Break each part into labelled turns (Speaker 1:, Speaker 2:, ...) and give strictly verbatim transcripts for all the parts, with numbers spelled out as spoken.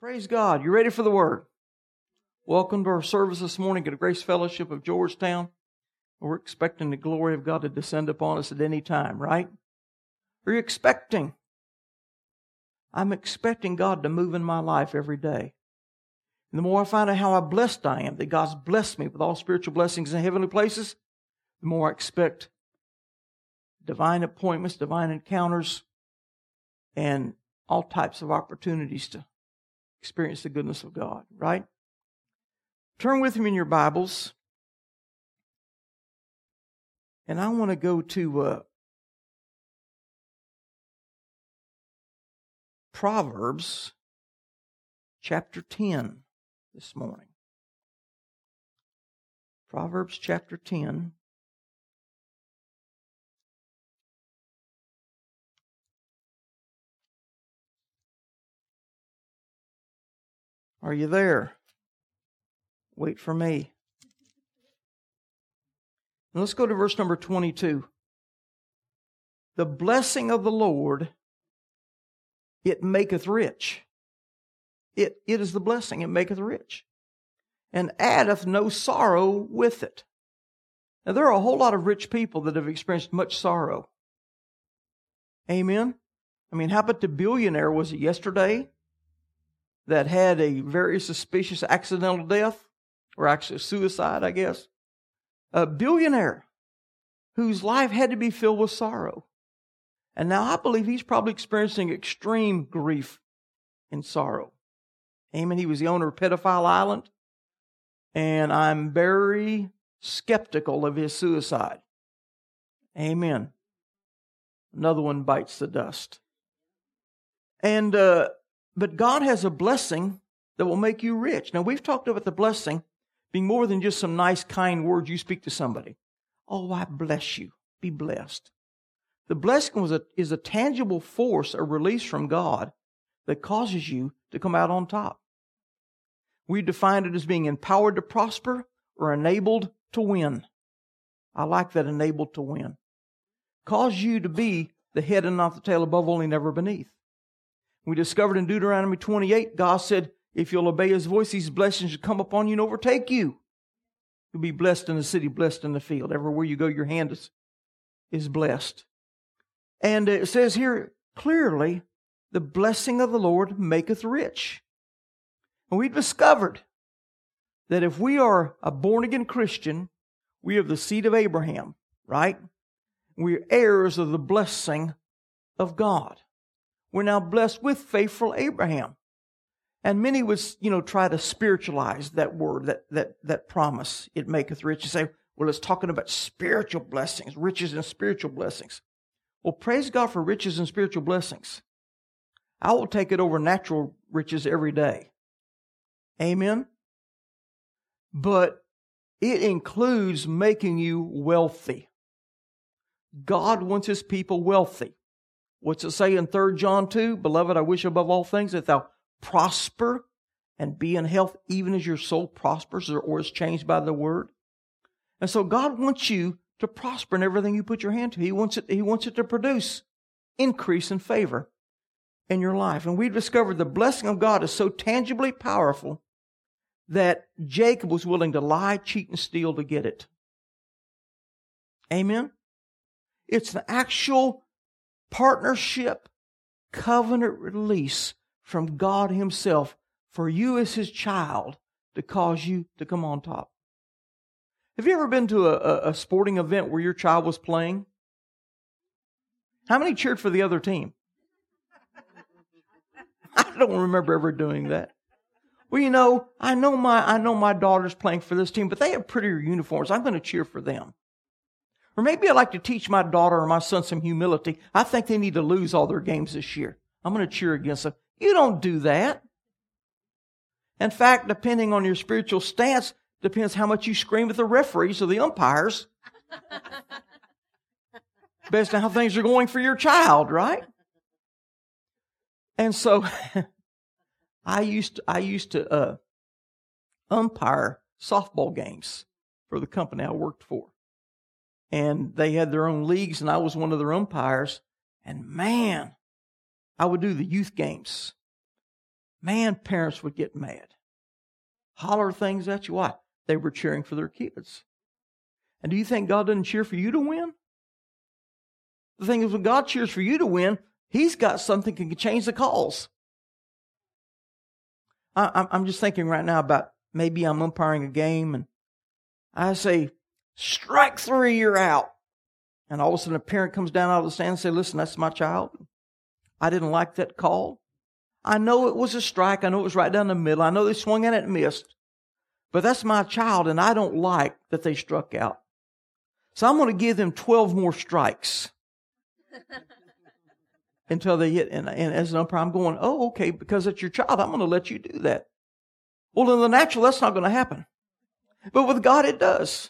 Speaker 1: Praise God. You ready for the Word? Welcome to our service this morning at the Grace Fellowship of Georgetown. We're expecting the glory of God to descend upon us at any time, right? Are you expecting? I'm expecting God to move in my life every day. And the more I find out how blessed I am, that God's blessed me with all spiritual blessings in heavenly places, the more I expect divine appointments, divine encounters, and all types of opportunities to experience the goodness of God, right? Turn with me in your Bibles. And I want to go to uh, Proverbs chapter ten this morning. Proverbs chapter ten. Are you there? Wait for me. And let's go to verse number twenty-two. The blessing of the Lord, it maketh rich. It, it is the blessing, it maketh rich. And addeth no sorrow with it. Now there are a whole lot of rich people that have experienced much sorrow. Amen? I mean, how about the billionaire, was it yesterday, that had a very suspicious accidental death, or actually suicide, I guess. A billionaire whose life had to be filled with sorrow. And now I believe he's probably experiencing extreme grief and sorrow. Amen. He was the owner of Pedophile Island. And I'm very skeptical of his suicide. Amen. Another one bites the dust. And, uh, but God has a blessing that will make you rich. Now we've talked about the blessing being more than just some nice, kind words you speak to somebody. Oh, I bless you. Be blessed. The blessing was a, is a tangible force, a release from God that causes you to come out on top. We defined it as being empowered to prosper or enabled to win. I like that, enabled to win. Cause you to be the head and not the tail, above only, never beneath. We discovered in Deuteronomy twenty-eight, God said, if you'll obey His voice, these blessings should come upon you and overtake you. You'll be blessed in the city, blessed in the field. Everywhere you go, your hand is, is blessed. And it says here clearly, the blessing of the Lord maketh rich. And we discovered that if we are a born-again Christian, we have the seed of Abraham, right? We're heirs of the blessing of God. We're now blessed with faithful Abraham. And many would, you know, try to spiritualize that word, that that that promise, it maketh rich, and say, well, it's talking about spiritual blessings, riches and spiritual blessings. Well, praise God for riches and spiritual blessings. I will take it over natural riches every day. Amen? But it includes making you wealthy. God wants His people wealthy. What's it say in Third John two? Beloved, I wish above all things that thou prosper and be in health, even as your soul prospers or is changed by the Word. And so God wants you to prosper in everything you put your hand to. He wants it, He wants it to produce increase and favor in your life. And we've discovered the blessing of God is so tangibly powerful that Jacob was willing to lie, cheat, and steal to get it. Amen? It's an actual partnership, covenant release from God Himself for you as His child to cause you to come on top. Have you ever been to a, a sporting event where your child was playing? How many cheered for the other team? I don't remember ever doing that. Well, you know, I know my I know my daughter's playing for this team, but they have prettier uniforms. I'm going to cheer for them. Or maybe I'd like to teach my daughter or my son some humility. I think they need to lose all their games this year. I'm going to cheer against them. You don't do that. In fact, depending on your spiritual stance, depends how much you scream at the referees or the umpires. Based on how things are going for your child, right? And so, I used to, I used to uh, umpire softball games for the company I worked for. And they had their own leagues, and I was one of their umpires. And man, I would do the youth games. man, parents would get mad. Holler things at you. Why? They were cheering for their kids. And do you think God doesn't cheer for you to win? The thing is, when God cheers for you to win, He's got something that can change the calls. I, I'm just thinking right now about maybe I'm umpiring a game and I say, strike three, you're out. And all of a sudden a parent comes down out of the stand and says, listen, that's my child. I didn't like that call. I know it was a strike. I know it was right down the middle. I know they swung at it and missed. But that's my child, and I don't like that they struck out. So I'm going to give them twelve more strikes until they hit. And, and as an umpire, I'm going, oh, okay, because it's your child, I'm going to let you do that. Well, in the natural, that's not going to happen. But with God, it does.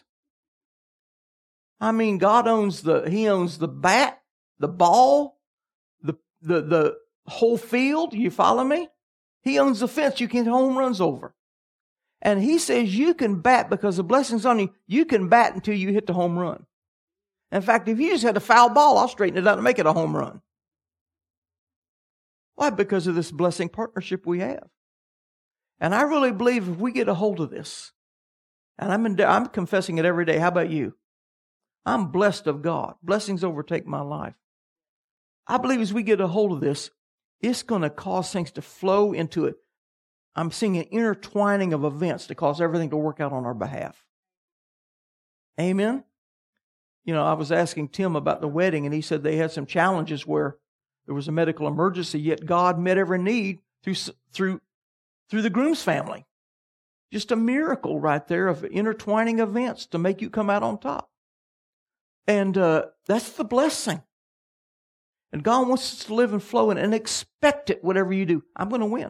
Speaker 1: I mean, God owns the, He owns the bat, the ball, the, the, the whole field. You follow me? He owns the fence you can hit home runs over. And He says you can bat because the blessing's on you. You can bat until you hit the home run. In fact, if you just had a foul ball, I'll straighten it out and make it a home run. Why? Because of this blessing partnership we have. And I really believe if we get a hold of this, and I'm in, I'm confessing it every day. How about you? I'm blessed of God. Blessings overtake my life. I believe as we get a hold of this, it's going to cause things to flow into it. I'm seeing an intertwining of events to cause everything to work out on our behalf. Amen? You know, I was asking Tim about the wedding, and he said they had some challenges where there was a medical emergency, yet God met every need through through through the groom's family. Just a miracle right there of intertwining events to make you come out on top. And uh, that's the blessing. And God wants us to live and flow in and expect it, whatever you do. I'm going to win.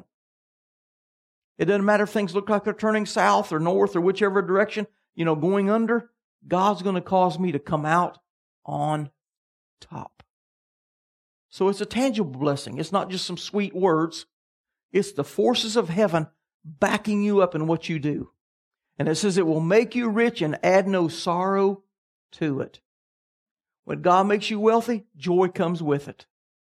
Speaker 1: It doesn't matter if things look like they're turning south or north or whichever direction, you know, going under. God's going to cause me to come out on top. So it's a tangible blessing. It's not just some sweet words. It's the forces of heaven backing you up in what you do. And it says it will make you rich and add no sorrow to it. When God makes you wealthy, joy comes with it.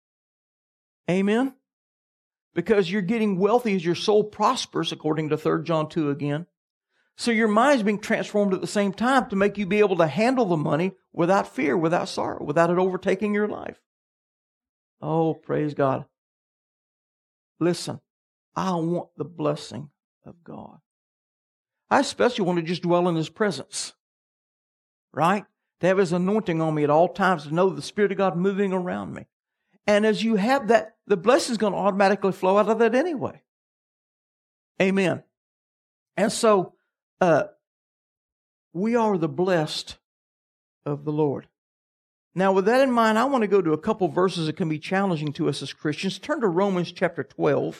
Speaker 1: Amen? Because you're getting wealthy as your soul prospers, according to Third John two again. So your mind is being transformed at the same time to make you be able to handle the money without fear, without sorrow, without it overtaking your life. Oh, praise God. Listen, I want the blessing of God. I especially want to just dwell in His presence. Right? To have His anointing on me at all times, to know the Spirit of God moving around me. And as you have that, the blessing is going to automatically flow out of that anyway. Amen. And so, uh, we are the blessed of the Lord. Now, with that in mind, I want to go to a couple verses that can be challenging to us as Christians. Turn to Romans chapter twelve.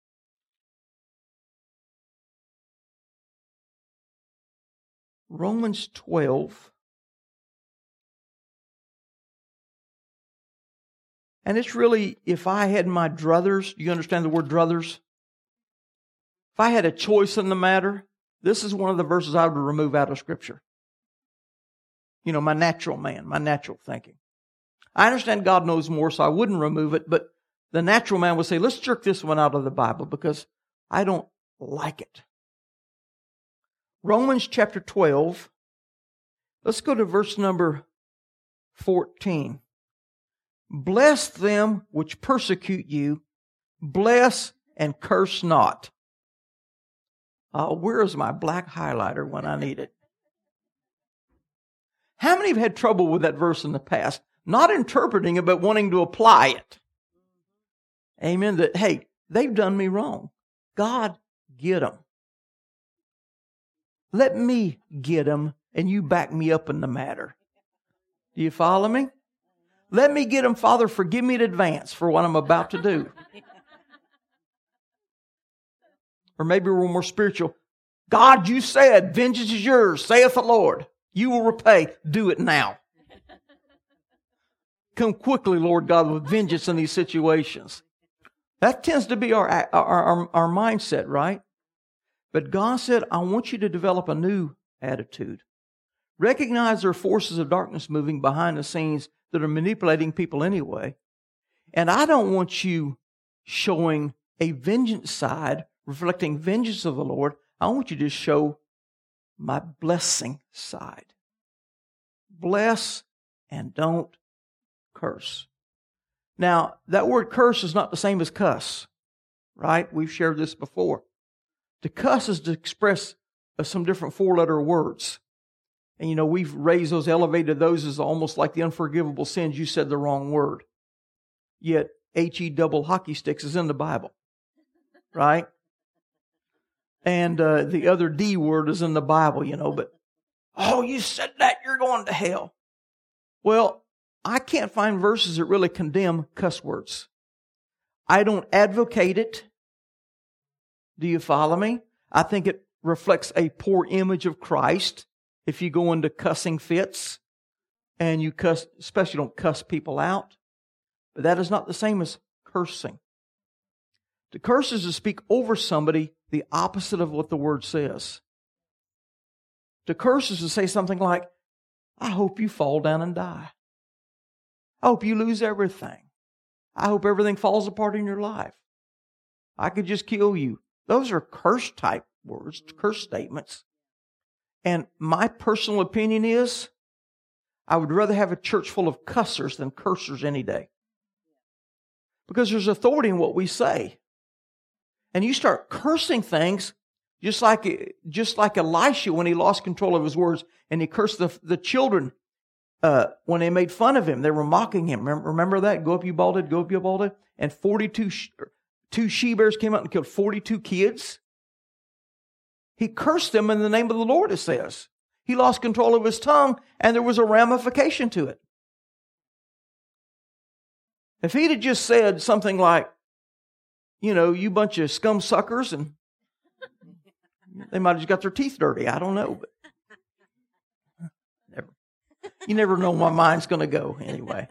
Speaker 1: Romans twelve. And it's really, if I had my druthers, do you understand the word druthers? If I had a choice in the matter, this is one of the verses I would remove out of Scripture. You know, my natural man, my natural thinking. I understand God knows more, so I wouldn't remove it, but the natural man would say, let's jerk this one out of the Bible because I don't like it. Romans chapter twelve, let's go to verse number fourteen. Bless them which persecute you, bless and curse not. Uh, where is my black highlighter when I need it? How many have had trouble with that verse in the past? Not interpreting it, but wanting to apply it. Amen. That, hey, they've done me wrong. God, get them. Let me get them, and you back me up in the matter. Do you follow me? Let me get them, Father, forgive me in advance for what I'm about to do. Or maybe we're more spiritual. God, you said, vengeance is yours, saith the Lord. You will repay. Do it now. Come quickly, Lord God, with vengeance in these situations. That tends to be our, our, our, our mindset, right? But God said, I want you to develop a new attitude. Recognize there are forces of darkness moving behind the scenes that are manipulating people anyway. And I don't want you showing a vengeance side, reflecting vengeance of the Lord. I want you to show my blessing side. Bless and don't curse. Now, that word curse is not the same as cuss, right? We've shared this before. To cuss is to express uh, some different four-letter words. And, you know, we've raised those, elevated those as almost like the unforgivable sins. You said the wrong word. Yet, H-E double hockey sticks is in the Bible, right? And uh, the other D word is in the Bible, you know, but, oh, you said that, you're going to hell. Well, I can't find verses that really condemn cuss words. I don't advocate it. Do you follow me? I think it reflects a poor image of Christ if you go into cussing fits and you cuss, especially don't cuss people out. But that is not the same as cursing. To curse is to speak over somebody the opposite of what the word says. To curse is to say something like, I hope you fall down and die. I hope you lose everything. I hope everything falls apart in your life. I could just kill you. Those are curse type words, curse statements. And my personal opinion is, I would rather have a church full of cussers than cursers any day. Because there's authority in what we say. And you start cursing things just like, just like Elisha when he lost control of his words and he cursed the, the children uh, when they made fun of him. They were mocking him. Remember, remember that? Go up, you baldhead. Go up, you baldhead. And forty-two sh- two she-bears came out and killed forty-two kids. He cursed them in the name of the Lord, it says. He lost control of his tongue and there was a ramification to it. If he'd have just said something like, you know, you bunch of scum suckers, and they might have just got their teeth dirty. I don't know. But never. You never know where my mind's going to go anyway.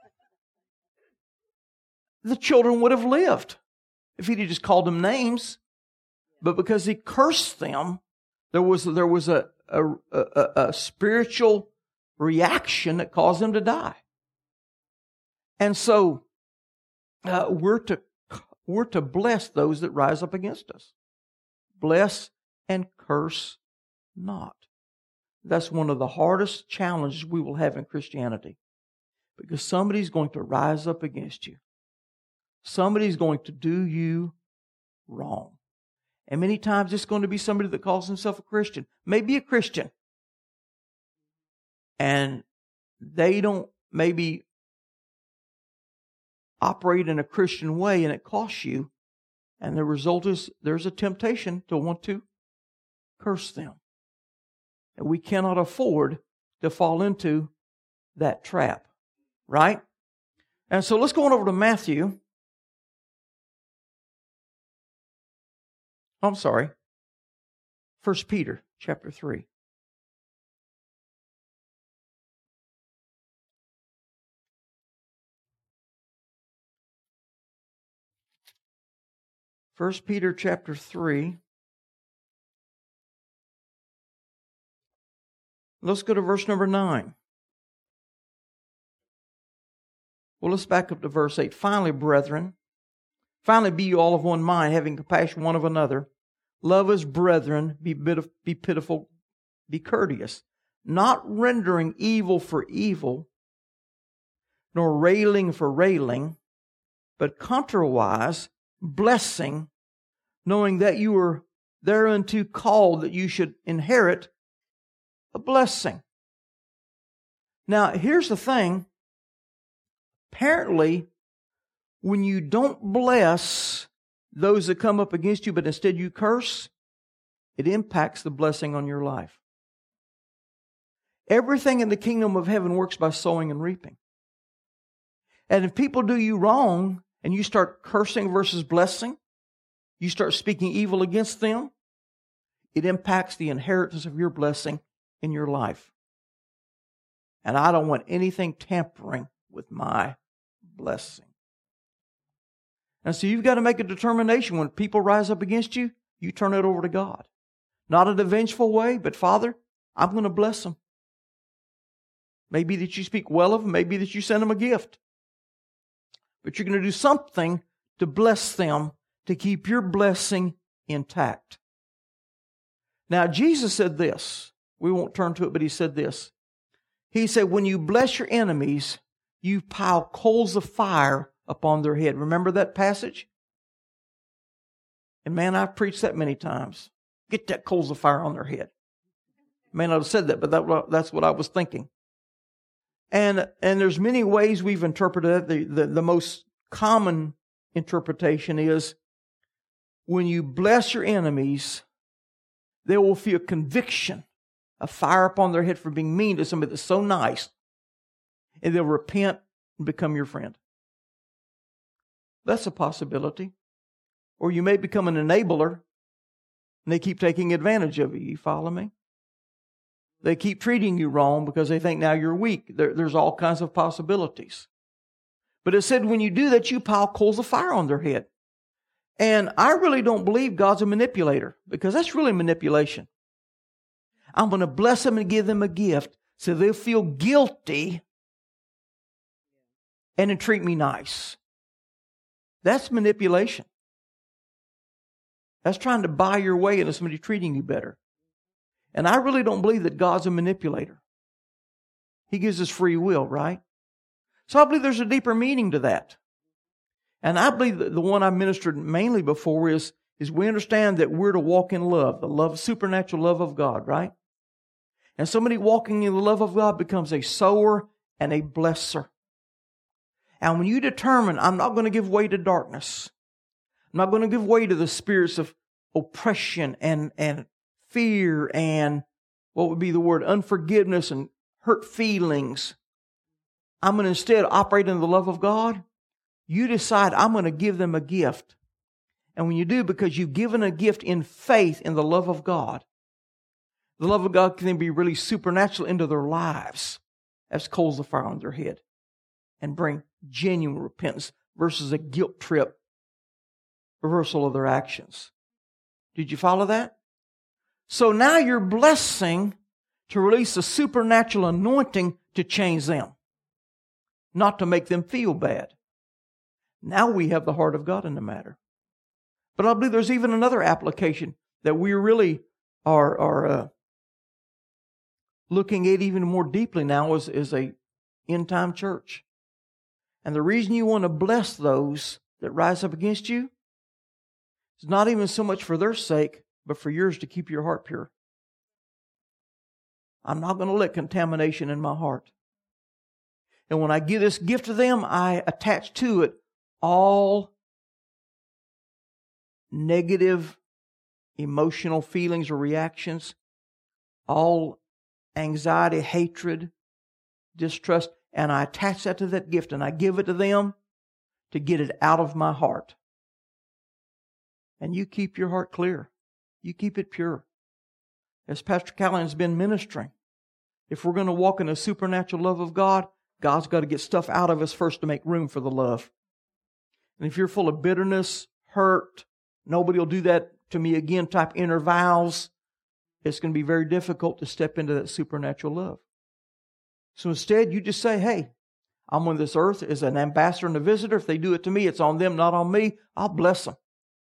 Speaker 1: The children would have lived if he'd have just called them names. But because he cursed them, there was, there was a, a, a, a spiritual reaction that caused them to die. And so uh, we're to we're to bless those that rise up against us. Bless and curse not. That's one of the hardest challenges we will have in Christianity. Because somebody's going to rise up against you. Somebody's going to do you wrong. And many times it's going to be somebody that calls himself a Christian. Maybe a Christian. And they don't maybe operate in a Christian way and it costs you. And the result is there's a temptation to want to curse them. And we cannot afford to fall into that trap. Right? And so let's go on over to Matthew. I'm sorry. First Peter chapter three. First Peter chapter three. Let's go to verse number nine. Well, let's back up to verse eight. Finally, brethren, finally be you all of one mind, having compassion one of another. Love as brethren, be, be pitiful, be courteous, not rendering evil for evil, nor railing for railing, but contrariwise, blessing, knowing that you are thereunto called that you should inherit a blessing. Now, here's the thing. Apparently, when you don't bless those that come up against you, but instead you curse, it impacts the blessing on your life. Everything in the kingdom of heaven works by sowing and reaping. And if people do you wrong, and you start cursing versus blessing, you start speaking evil against them, it impacts the inheritance of your blessing in your life. And I don't want anything tampering with my blessing. And so you've got to make a determination when people rise up against you, you turn it over to God. Not in a vengeful way, but Father, I'm going to bless them. Maybe that you speak well of them, maybe that you send them a gift. But you're going to do something to bless them to keep your blessing intact. Now, Jesus said this. We won't turn to it, but He said this. He said, when you bless your enemies, you pile coals of fire upon their head. Remember that passage? And man, I've preached that many times. Get that coals of fire on their head. May not have said that, but that, that's what I was thinking. And and there's many ways we've interpreted it. The, the, the most common interpretation is, when you bless your enemies, they will feel conviction, a fire upon their head for being mean to somebody that's so nice, and they'll repent and become your friend. That's a possibility. Or you may become an enabler, and they keep taking advantage of you. You follow me? They keep treating you wrong because they think now you're weak. There, there's all kinds of possibilities. But it said when you do that, you pile coals of fire on their head. And I really don't believe God's a manipulator, because that's really manipulation. I'm going to bless them and give them a gift so they'll feel guilty and then treat me nice. That's manipulation. That's trying to buy your way into somebody treating you better. And I really don't believe that God's a manipulator. He gives us free will, right? So I believe there's a deeper meaning to that. And I believe that the one I ministered mainly before is, is we understand that we're to walk in love, the love, supernatural love of God, right? And somebody walking in the love of God becomes a sower and a blesser. And when you determine, I'm not going to give way to darkness, I'm not going to give way to the spirits of oppression and, and fear and what would be the word, unforgiveness and hurt feelings. I'm going to instead operate in the love of God. You decide, I'm going to give them a gift. And when you do, because you've given a gift in faith in the love of God, the love of God can then be really supernatural into their lives as coals of fire on their head and bring genuine repentance versus a guilt trip reversal of their actions. Did you follow that? So now you're blessing to release a supernatural anointing to change them, not to make them feel bad. Now we have the heart of God in the matter. But I believe there's even another application that we really are, are uh, looking at even more deeply now as, as a end-time church. And the reason you want to bless those that rise up against you is not even so much for their sake, but for yours to keep your heart pure. I'm not going to let contamination in my heart. And when I give this gift to them, I attach to it all negative emotional feelings or reactions, all anxiety, hatred, distrust, and I attach that to that gift and I give it to them to get it out of my heart. And you keep your heart clear. You keep it pure. As Pastor Callahan's been ministering, if we're going to walk in the supernatural love of God, God's got to get stuff out of us first to make room for the love. And if you're full of bitterness, hurt, nobody will do that to me again type inner vows, it's going to be very difficult to step into that supernatural love. So instead, you just say, hey, I'm on this earth as an ambassador and a visitor. If they do it to me, it's on them, not on me. I'll bless them.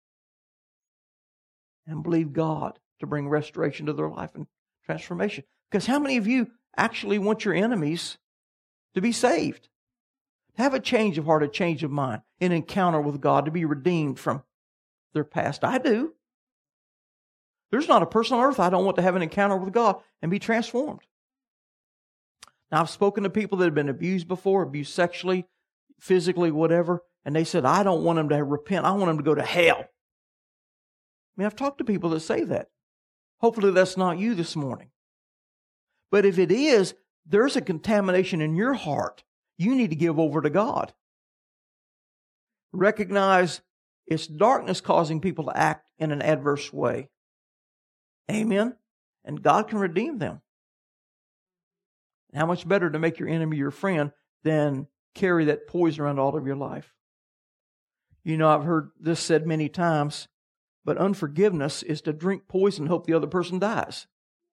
Speaker 1: And believe God to bring restoration to their life and transformation. Because how many of you actually want your enemies to be saved? To have a change of heart, a change of mind, an encounter with God, to be redeemed from their past? I do. There's not a person on earth I don't want to have an encounter with God and be transformed. Now, I've spoken to people that have been abused before, abused sexually, physically, whatever, and they said, I don't want them to repent. I want them to go to hell. I mean, I've talked to people that say that. Hopefully that's not you this morning. But if it is, there's a contamination in your heart. You need to give over to God. Recognize it's darkness causing people to act in an adverse way. Amen? And God can redeem them. How much better to make your enemy your friend than carry that poison around all of your life? You know, I've heard this said many times, but unforgiveness is to drink poison and hope the other person dies.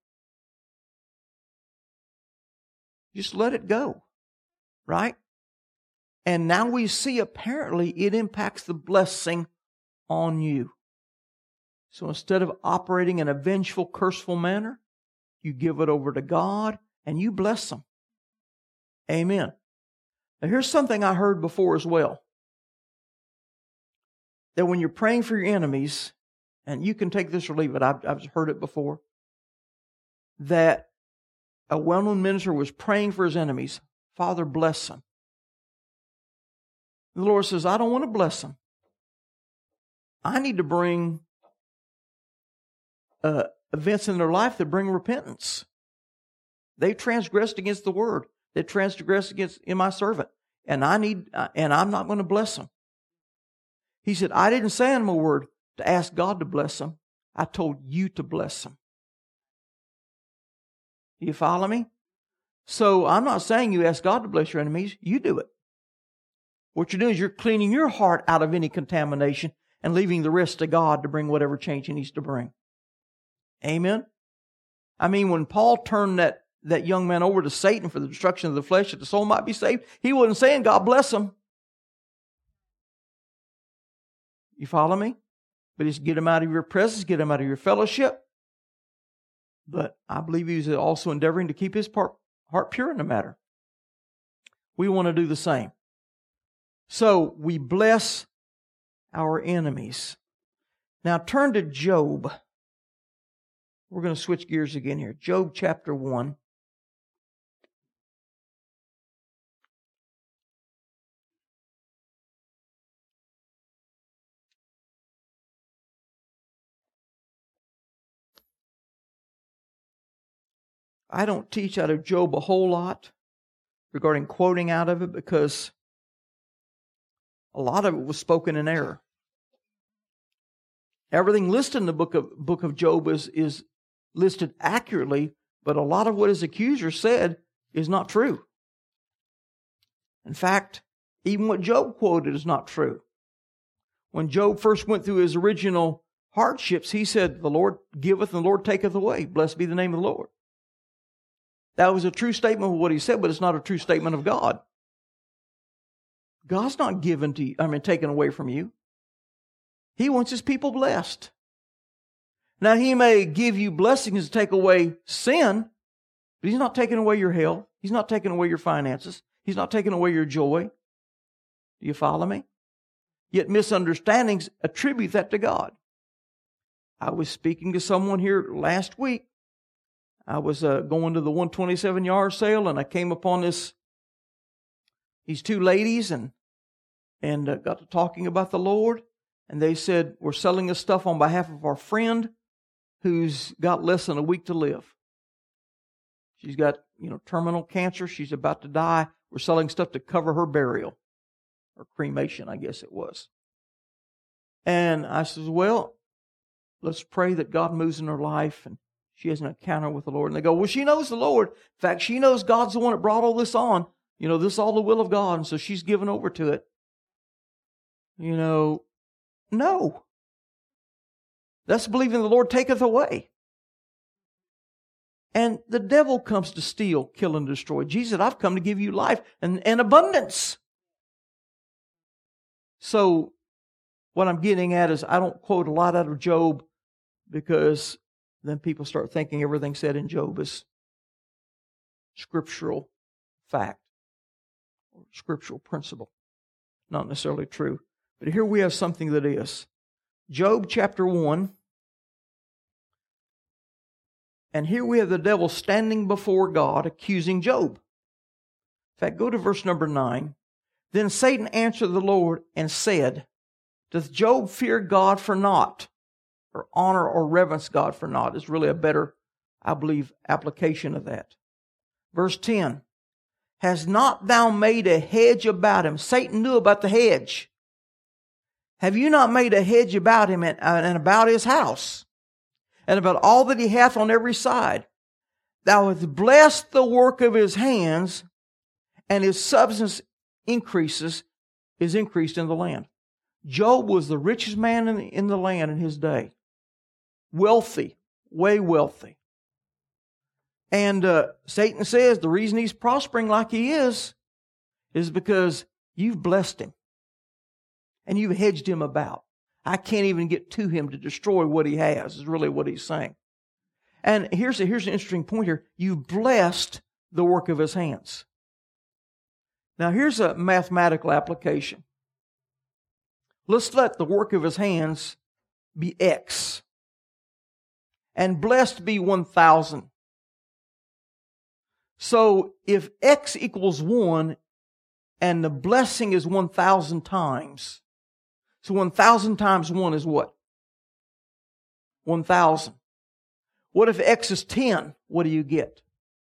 Speaker 1: Just let it go, right? And now we see apparently it impacts the blessing on you. So instead of operating in a vengeful, curseful manner, you give it over to God and you bless them. Amen. Now here's something I heard before as well. That when you're praying for your enemies, and you can take this or leave it, I've, I've heard it before, that a well-known minister was praying for his enemies. Father, bless them. The Lord says, I don't want to bless them. I need to bring uh, events in their life that bring repentance. They transgressed against the word. They transgressed against in my servant. And I need, uh, and I'm not going to bless them. He said, I didn't say in my word to ask God to bless them. I told you to bless them. Do you follow me? So I'm not saying you ask God to bless your enemies. You do it. What you're doing is you're cleaning your heart out of any contamination and leaving the rest to God to bring whatever change He needs to bring. Amen? I mean, when Paul turned that, that young man over to Satan for the destruction of the flesh that the soul might be saved, he wasn't saying, God bless him. You follow me? But it's get him out of your presence, get him out of your fellowship. But I believe he was also endeavoring to keep his part, heart pure in the matter. We want to do the same. So we bless our enemies. Now turn to Job. We're going to switch gears again here. Job chapter one. I don't teach out of Job a whole lot regarding quoting out of it because a lot of it was spoken in error. Everything listed in the book of book of Job is, is listed accurately, but a lot of what his accuser said is not true. In fact, even what Job quoted is not true. When Job first went through his original hardships, he said, the Lord giveth and the Lord taketh away. Blessed be the name of the Lord. That was a true statement of what he said, but it's not a true statement of God. God's not given to you, I mean, taken away from you. He wants His people blessed. Now, He may give you blessings to take away sin, but He's not taking away your health. He's not taking away your finances. He's not taking away your joy. Do you follow me? Yet misunderstandings attribute that to God. I was speaking to someone here last week. I was uh, going to the one twenty-seven yard sale, and I came upon this these two ladies, and and uh, got to talking about the Lord. And they said, we're selling this stuff on behalf of our friend who's got less than a week to live. She's got, you know, terminal cancer. She's about to die. We're selling stuff to cover her burial, or cremation, I guess it was. And I said, well, let's pray that God moves in her life and she has an encounter with the Lord. And they go, well, she knows the Lord. In fact, she knows God's the one that brought all this on. You know, this is all the will of God. And so she's given over to it. You know, no. That's believing the Lord taketh away. And the devil comes to steal, kill, and destroy. Jesus said, I've come to give you life and, and abundance. So what I'm getting at is I don't quote a lot out of Job because then people start thinking everything said in Job is scriptural fact or scriptural principle. Not necessarily true. But here we have something that is. Job chapter one. And here we have the devil standing before God accusing Job. In fact, go to verse number nine. Then Satan answered the Lord and said, doth Job fear God for naught? Or honor or reverence God for naught is really a better, I believe, application of that. Verse ten. Has not thou made a hedge about him? Satan knew about the hedge. Have you not made a hedge about him and, and about his house? And about all that he hath on every side? Thou hast blessed the work of his hands, and his substance increases, is increased in the land. Job was the richest man in the, in the land in his day. Wealthy, way wealthy. And uh, Satan says the reason he's prospering like he is is because you've blessed him. And you've hedged him about. I can't even get to him to destroy what he has, is really what he's saying. And here's, a, here's an interesting point here. You blessed the work of his hands. Now here's a mathematical application. Let's let the work of his hands be X. And blessed be one thousand. So if X equals one, and the blessing is one thousand times, so one thousand times one is what? one thousand. What if X is ten? What do you get?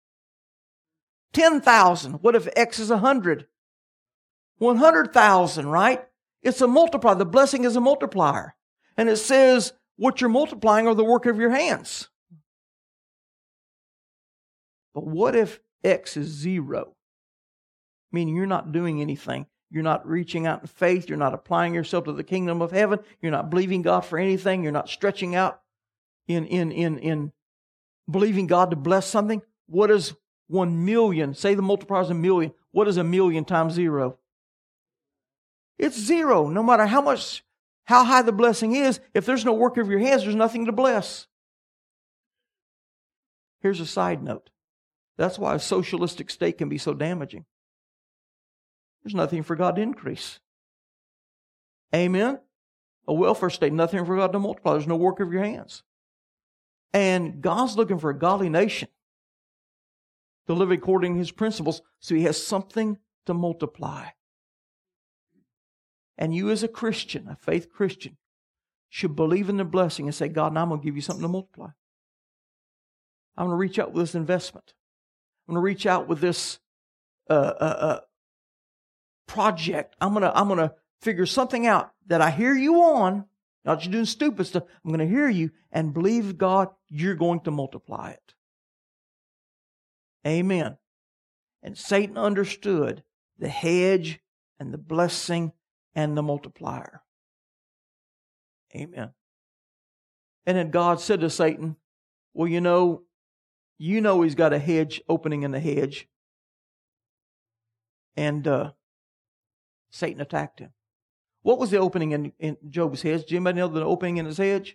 Speaker 1: ten thousand. What if X is one hundred? one hundred thousand, right? It's a multiplier. The blessing is a multiplier. And it says what you're multiplying are the work of your hands. But what if X is zero? Meaning you're not doing anything. You're not reaching out in faith. You're not applying yourself to the kingdom of heaven. You're not believing God for anything. You're not stretching out in, in, in, in believing God to bless something. What is one million? Say the multiplier is a million. What is a million times zero? It's zero. No matter how much, how high the blessing is, if there's no work of your hands, there's nothing to bless. Here's a side note. That's why a socialistic state can be so damaging. There's nothing for God to increase. Amen? A welfare state, nothing for God to multiply. There's no work of your hands. And God's looking for a godly nation to live according to His principles so He has something to multiply. And you as a Christian, a faith Christian, should believe in the blessing and say, God, now I'm going to give you something to multiply. I'm going to reach out with this investment. I'm going to reach out with this uh, uh, uh, project. I'm going to I'm going to figure something out that I hear you on. Not you doing stupid stuff. I'm going to hear you and believe, God, you're going to multiply it. Amen. And Satan understood the hedge and the blessing and the multiplier. Amen. And then God said to Satan, well, you know, you know he's got a hedge opening in the hedge. And uh, Satan attacked him. What was the opening in, in Job's hedge? Do anybody know the opening in his hedge?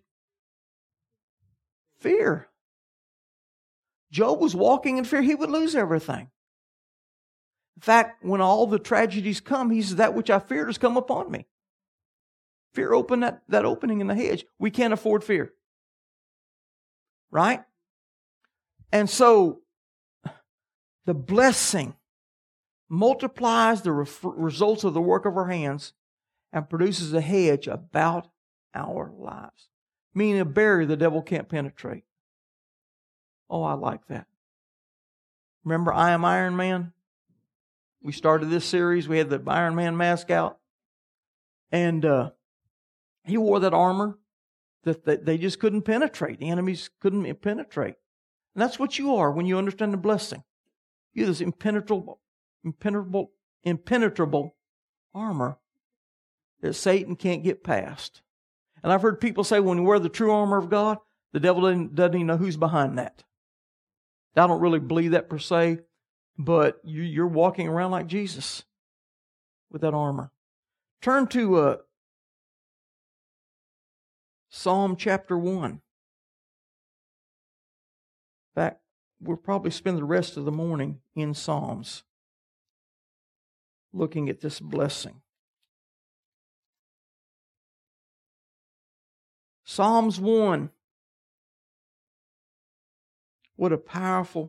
Speaker 1: Fear. Job was walking in fear he would lose everything. In fact, when all the tragedies come, he says, that which I feared has come upon me. Fear opened that, that opening in the hedge. We can't afford fear. Right? And so, the blessing multiplies the re- results of the work of our hands and produces a hedge about our lives. Meaning a barrier the devil can't penetrate. Oh, I like that. Remember I Am Iron Man? We started this series. We had the Iron Man mask out. And uh, he wore that armor that, that they just couldn't penetrate. The enemies couldn't penetrate. And that's what you are when you understand the blessing. You're this impenetrable, impenetrable, impenetrable armor that Satan can't get past. And I've heard people say when you wear the true armor of God, the devil doesn't, doesn't even know who's behind that. I don't really believe that per se, but you, you're walking around like Jesus with that armor. Turn to uh, Psalm chapter one. In fact, we'll probably spend the rest of the morning in Psalms looking at this blessing. Psalms one. What a powerful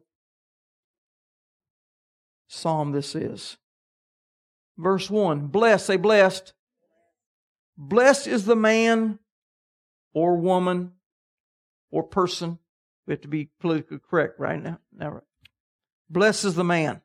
Speaker 1: psalm this is. Verse one, blessed, say blessed. Blessed is the man or woman or person. We have to be politically correct right now. now blessed is the man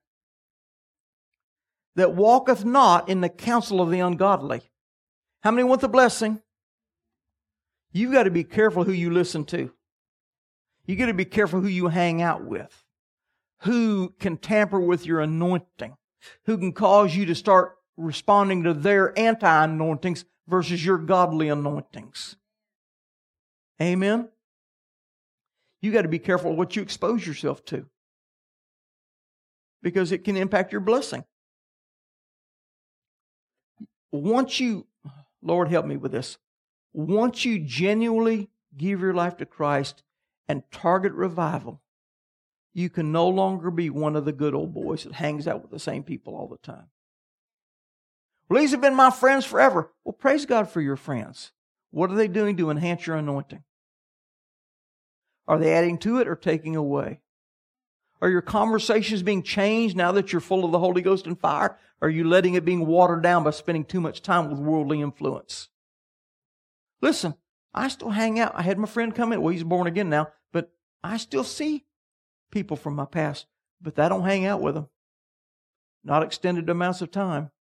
Speaker 1: that walketh not in the counsel of the ungodly. How many want the blessing? You've got to be careful who you listen to. You've got to be careful who you hang out with. Who can tamper with your anointing. Who can cause you to start responding to their anti-anointings versus your godly anointings. Amen? You got to be careful what you expose yourself to. Because it can impact your blessing. Once you, Lord help me with this. once you genuinely give your life to Christ and target revival, you can no longer be one of the good old boys that hangs out with the same people all the time. Well, these have been my friends forever. Well, praise God for your friends. What are they doing to enhance your anointing? Are they adding to it or taking away? Are your conversations being changed now that you're full of the Holy Ghost and fire? Or are you letting it being watered down by spending too much time with worldly influence? Listen, I still hang out. I had my friend come in. Well, he's born again now, but I still see people from my past, but I don't hang out with them. Not extended amounts of time.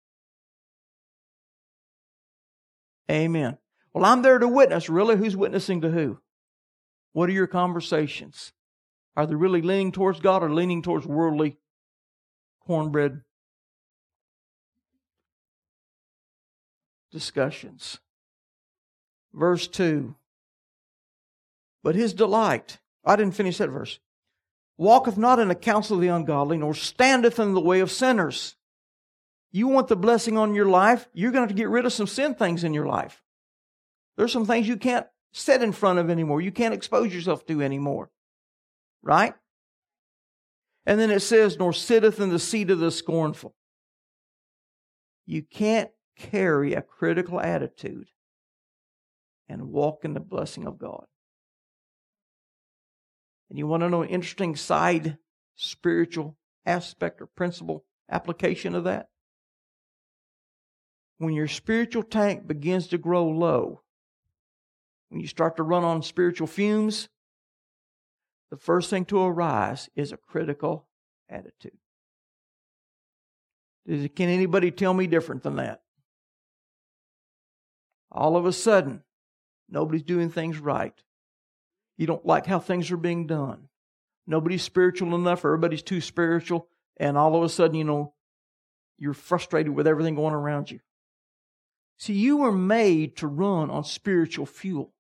Speaker 1: Amen. Well, I'm there to witness. Really, who's witnessing to who? What are your conversations? Are they really leaning towards God or leaning towards worldly cornbread discussions? Verse two. But his delight, I didn't finish that verse, walketh not in the counsel of the ungodly, nor standeth in the way of sinners. You want the blessing on your life, you're going to have to get rid of some sin things in your life. There's some things you can't sit in front of anymore. You can't expose yourself to anymore. Right? And then it says, nor sitteth in the seat of the scornful. You can't carry a critical attitude and walk in the blessing of God. And you want to know an interesting side spiritual aspect or principle application of that? When your spiritual tank begins to grow low, when you start to run on spiritual fumes, the first thing to arise is a critical attitude. Can anybody tell me different than that? All of a sudden, nobody's doing things right. You don't like how things are being done. Nobody's spiritual enough, or everybody's too spiritual, and all of a sudden, you know, you're frustrated with everything going around you. See, you were made to run on spiritual fuel.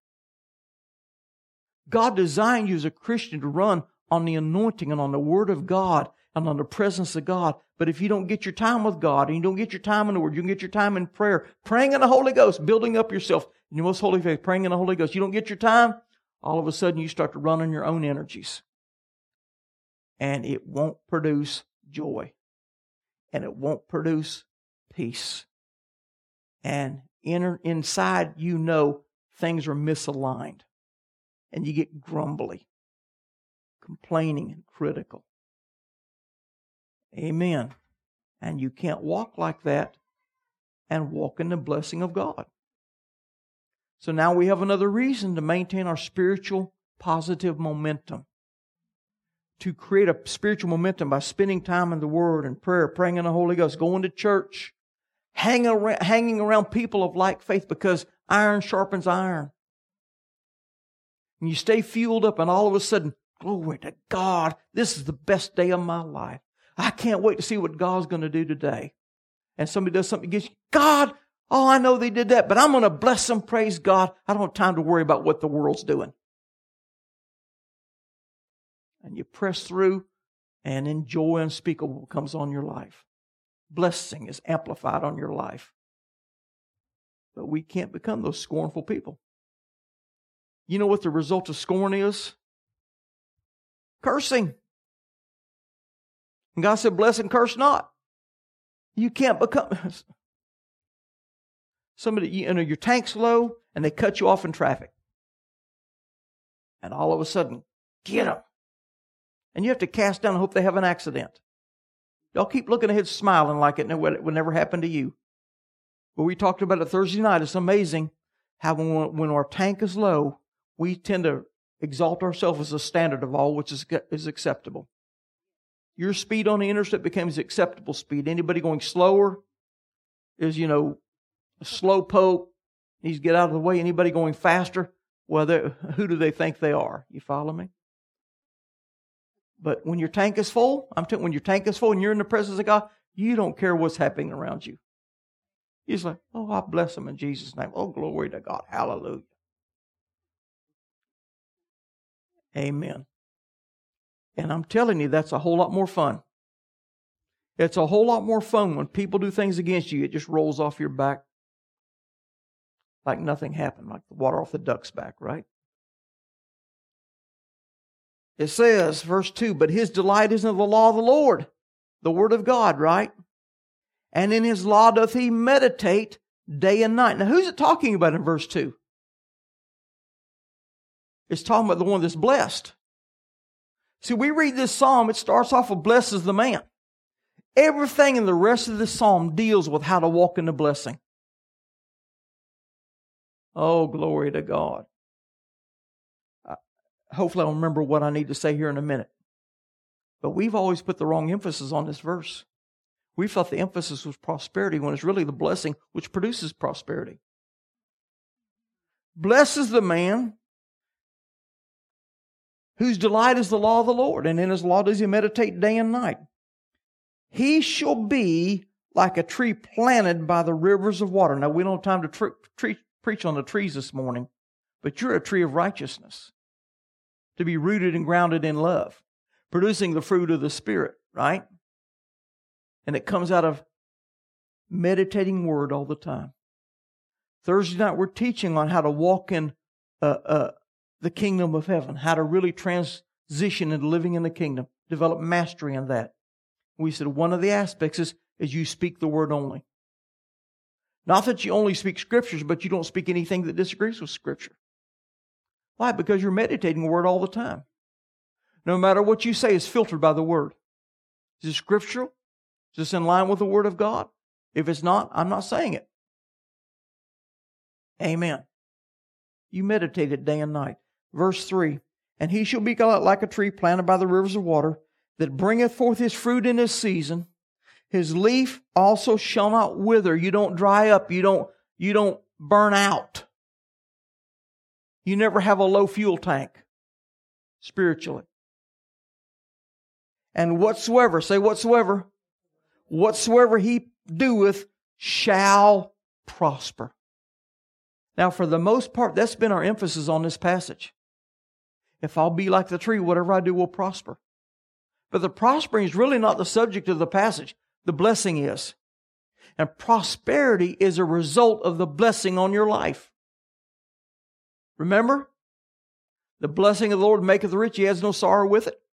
Speaker 1: God designed you as a Christian to run on the anointing and on the Word of God and on the presence of God. But if you don't get your time with God and you don't get your time in the Word, you don't get your time in prayer, praying in the Holy Ghost, building up yourself in your most holy faith, praying in the Holy Ghost, you don't get your time, all of a sudden you start to run on your own energies. And it won't produce joy. And it won't produce peace. And inner, inside you know things are misaligned. And you get grumbly, complaining, and critical. Amen. And you can't walk like that and walk in the blessing of God. So now we have another reason to maintain our spiritual positive momentum. To create a spiritual momentum by spending time in the Word and prayer, praying in the Holy Ghost, going to church, hanging around, hanging around people of like faith, because iron sharpens iron. And you stay fueled up, and all of a sudden, glory to God, this is the best day of my life. I can't wait to see what God's going to do today. And somebody does something against you. God, oh, I know they did that, but I'm going to bless them, praise God. I don't have time to worry about what the world's doing. And you press through, and then joy unspeakable comes on your life. Blessing is amplified on your life. But we can't become those scornful people. You know what the result of scorn is? Cursing. And God said, bless and curse not. You can't become... Somebody, you know, your tank's low, and they cut you off in traffic. And all of a sudden, get them. And you have to cast down and hope they have an accident. Y'all keep looking ahead smiling like it would never happen to you. But we talked about it Thursday night. It's amazing how when, when our tank is low, we tend to exalt ourselves as a standard of all which is, is acceptable. Your speed on the interstate becomes acceptable speed. Anybody going slower is, you know, a slow poke. Needs to get out of the way. Anybody going faster, well, who do they think they are? You follow me? But when your tank is full, I'm telling you, when your tank is full and you're in the presence of God, you don't care what's happening around you. You're just like, oh, I bless them in Jesus' name. Oh, glory to God. Hallelujah. Amen. And I'm telling you, that's a whole lot more fun. It's a whole lot more fun when people do things against you. It just rolls off your back. like nothing happened, like the water off the duck's back, right? It says, verse two, but his delight is in the law of the Lord, the word of God, right? And in his law doth he meditate day and night. Now, who's it talking about in verse two? It's talking about the one that's blessed. See, we read this psalm, it starts off with blesses the man. Everything in the rest of this psalm deals with how to walk in the blessing. Oh, glory to God. Uh, hopefully I'll remember what I need to say here in a minute. But we've always put the wrong emphasis on this verse. We thought the emphasis was prosperity when it's really the blessing which produces prosperity. Blesses the man whose delight is the law of the Lord, and in his law does he meditate day and night. He shall be like a tree planted by the rivers of water. Now, we don't have time to tre- tre- preach on the trees this morning, but you're a tree of righteousness, to be rooted and grounded in love, producing the fruit of the Spirit, right? And it comes out of meditating Word all the time. Thursday night, we're teaching on how to walk in uh, uh, the kingdom of heaven, how to really transition into living in the kingdom, develop mastery in that. We said one of the aspects is, is you speak the Word only. Not that you only speak Scriptures, but you don't speak anything that disagrees with Scripture. Why? Because you're meditating the Word all the time. No matter what you say is filtered by the Word. Is it scriptural? Is this in line with the Word of God? If it's not, I'm not saying it. Amen. You meditate it day and night. Verse three, and he shall be like a tree planted by the rivers of water, that bringeth forth his fruit in his season. His leaf also shall not wither. You don't dry up. You don't, you don't burn out. You never have a low fuel tank spiritually. And whatsoever, say whatsoever, whatsoever he doeth shall prosper. Now, for the most part, that's been our emphasis on this passage. If I'll be like the tree, whatever I do will prosper. But the prospering is really not the subject of the passage. The blessing is. And prosperity is a result of the blessing on your life. Remember? The blessing of the Lord maketh rich, he has no sorrow with it.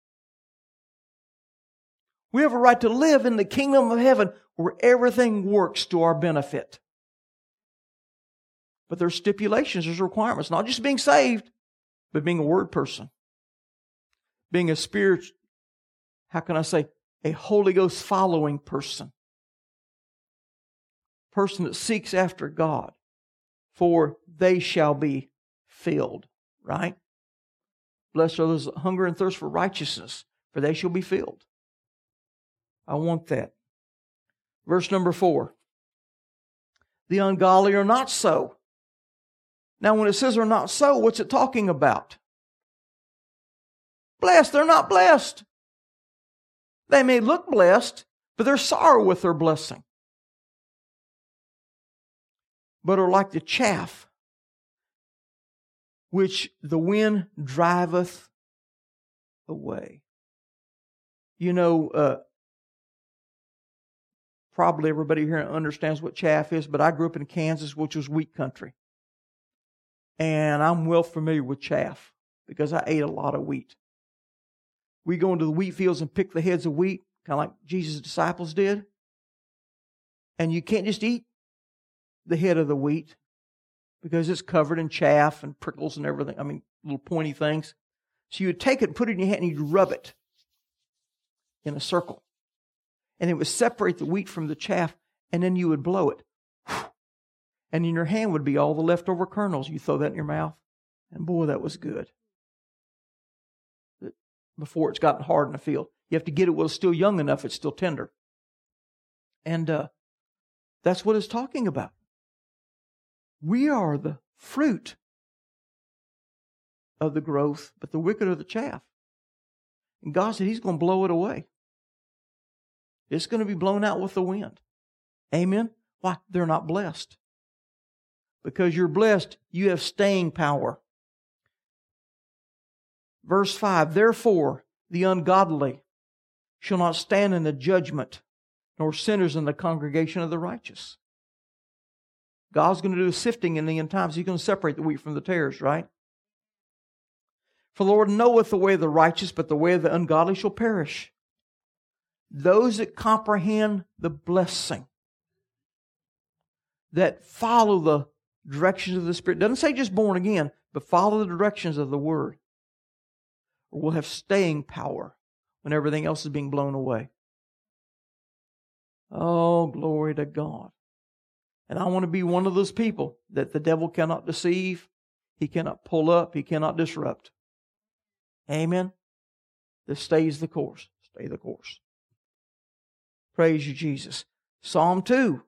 Speaker 1: We have a right to live in the kingdom of heaven where everything works to our benefit. But there's stipulations, there's requirements. Not just being saved, but being a word person. Being a spirit, how can I say, a Holy Ghost following person. Person that seeks after God. For they shall be filled. Right? Blessed are those that hunger and thirst for righteousness, for they shall be filled. I want that. Verse number four. The ungodly are not so. Now, when it says they're not so, what's it talking about? Blessed, they're not blessed. They may look blessed, but there's sorrow with their blessing. But are like the chaff, which the wind driveth away. You know, uh, probably everybody here understands what chaff is, but I grew up in Kansas, which was wheat country. And I'm well familiar with chaff because I ate a lot of wheat. We go into the wheat fields and pick the heads of wheat, kind of like Jesus' disciples did. And you can't just eat the head of the wheat because it's covered in chaff and prickles and everything. I mean, little pointy things. So you would take it and put it in your hand and you'd rub it in a circle. And it would separate the wheat from the chaff, and then you would blow it. And in your hand would be all the leftover kernels. You throw that in your mouth, and boy, that was good. Before it's gotten hard in the field. You have to get it while it's still young enough, it's still tender. And uh, that's what it's talking about. We are the fruit of the growth, but the wicked are the chaff. And God said He's going to blow it away. It's going to be blown out with the wind. Amen? Why? They're not blessed. Because you're blessed, you have staying power. Verse five, therefore the ungodly shall not stand in the judgment, nor sinners in the congregation of the righteous. God's going to do a sifting in the end times. He's going to separate the wheat from the tares, right? For the Lord knoweth the way of the righteous, but the way of the ungodly shall perish. Those that comprehend the blessing, that follow the directions of the Spirit, doesn't say just born again, but follow the directions of the Word, or will have staying power when everything else is being blown away. Oh, glory to God. And I want to be one of those people that the devil cannot deceive, he cannot pull up, he cannot disrupt. Amen? That stays the course. Stay the course. Praise you, Jesus. Psalm two.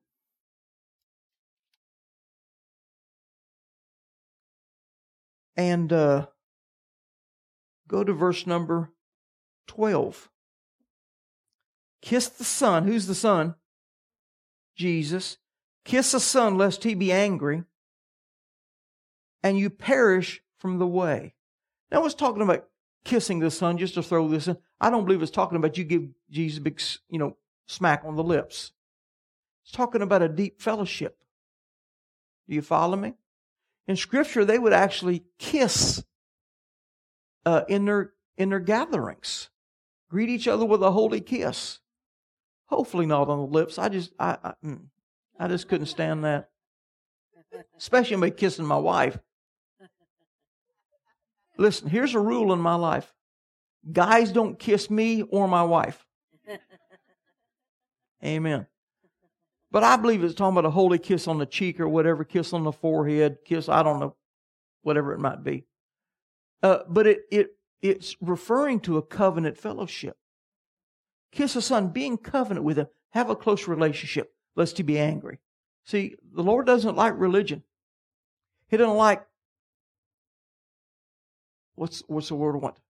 Speaker 1: And uh, go to verse number twelve. Kiss the Son. Who's the Son? Jesus. Kiss the Son, lest He be angry, and you perish from the way. Now, it's talking about kissing the Son, just to throw this in. I don't believe it's talking about you give Jesus a big, you know, smack on the lips. It's talking about a deep fellowship. Do you follow me? In Scripture, they would actually kiss uh, in their in their gatherings, greet each other with a holy kiss. Hopefully not on the lips. I just I I, I just couldn't stand that, especially me kissing my wife. Listen, here's a rule in my life: guys don't kiss me or my wife. Amen. But I believe it's talking about a holy kiss on the cheek or whatever, kiss on the forehead, kiss, I don't know, whatever it might be. Uh, but it it it's referring to a covenant fellowship. Kiss the Son, be in covenant with Him, have a close relationship, lest He be angry. See, the Lord doesn't like religion. He doesn't like, what's what's the word I want?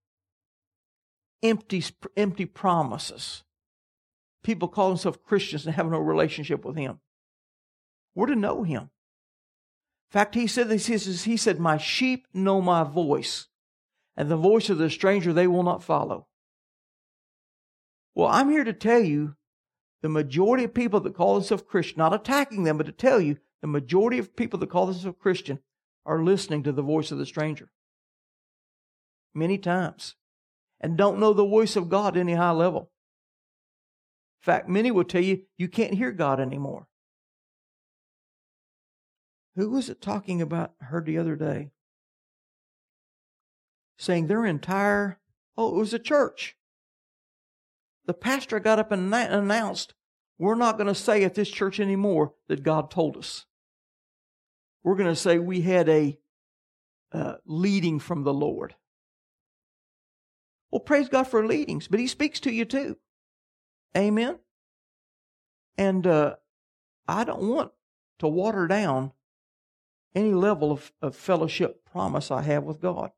Speaker 1: Empty, empty promises. People call themselves Christians and have no relationship with Him. We're to know Him. In fact, He said this, He said, my sheep know my voice, and the voice of the stranger they will not follow. Well, I'm here to tell you, the majority of people that call themselves Christian, not attacking them, but to tell you, the majority of people that call themselves Christian are listening to the voice of the stranger. Many times. And don't know the voice of God at any high level. In fact, many will tell you, you can't hear God anymore. Who was it talking about, I heard the other day? Saying their entire, oh, it was a church. The pastor got up and announced, we're not going to say at this church anymore that God told us. We're going to say we had a uh, leading from the Lord. Well, praise God for leadings, but He speaks to you too. Amen? And uh, I don't want to water down any level of, of fellowship promise I have with God.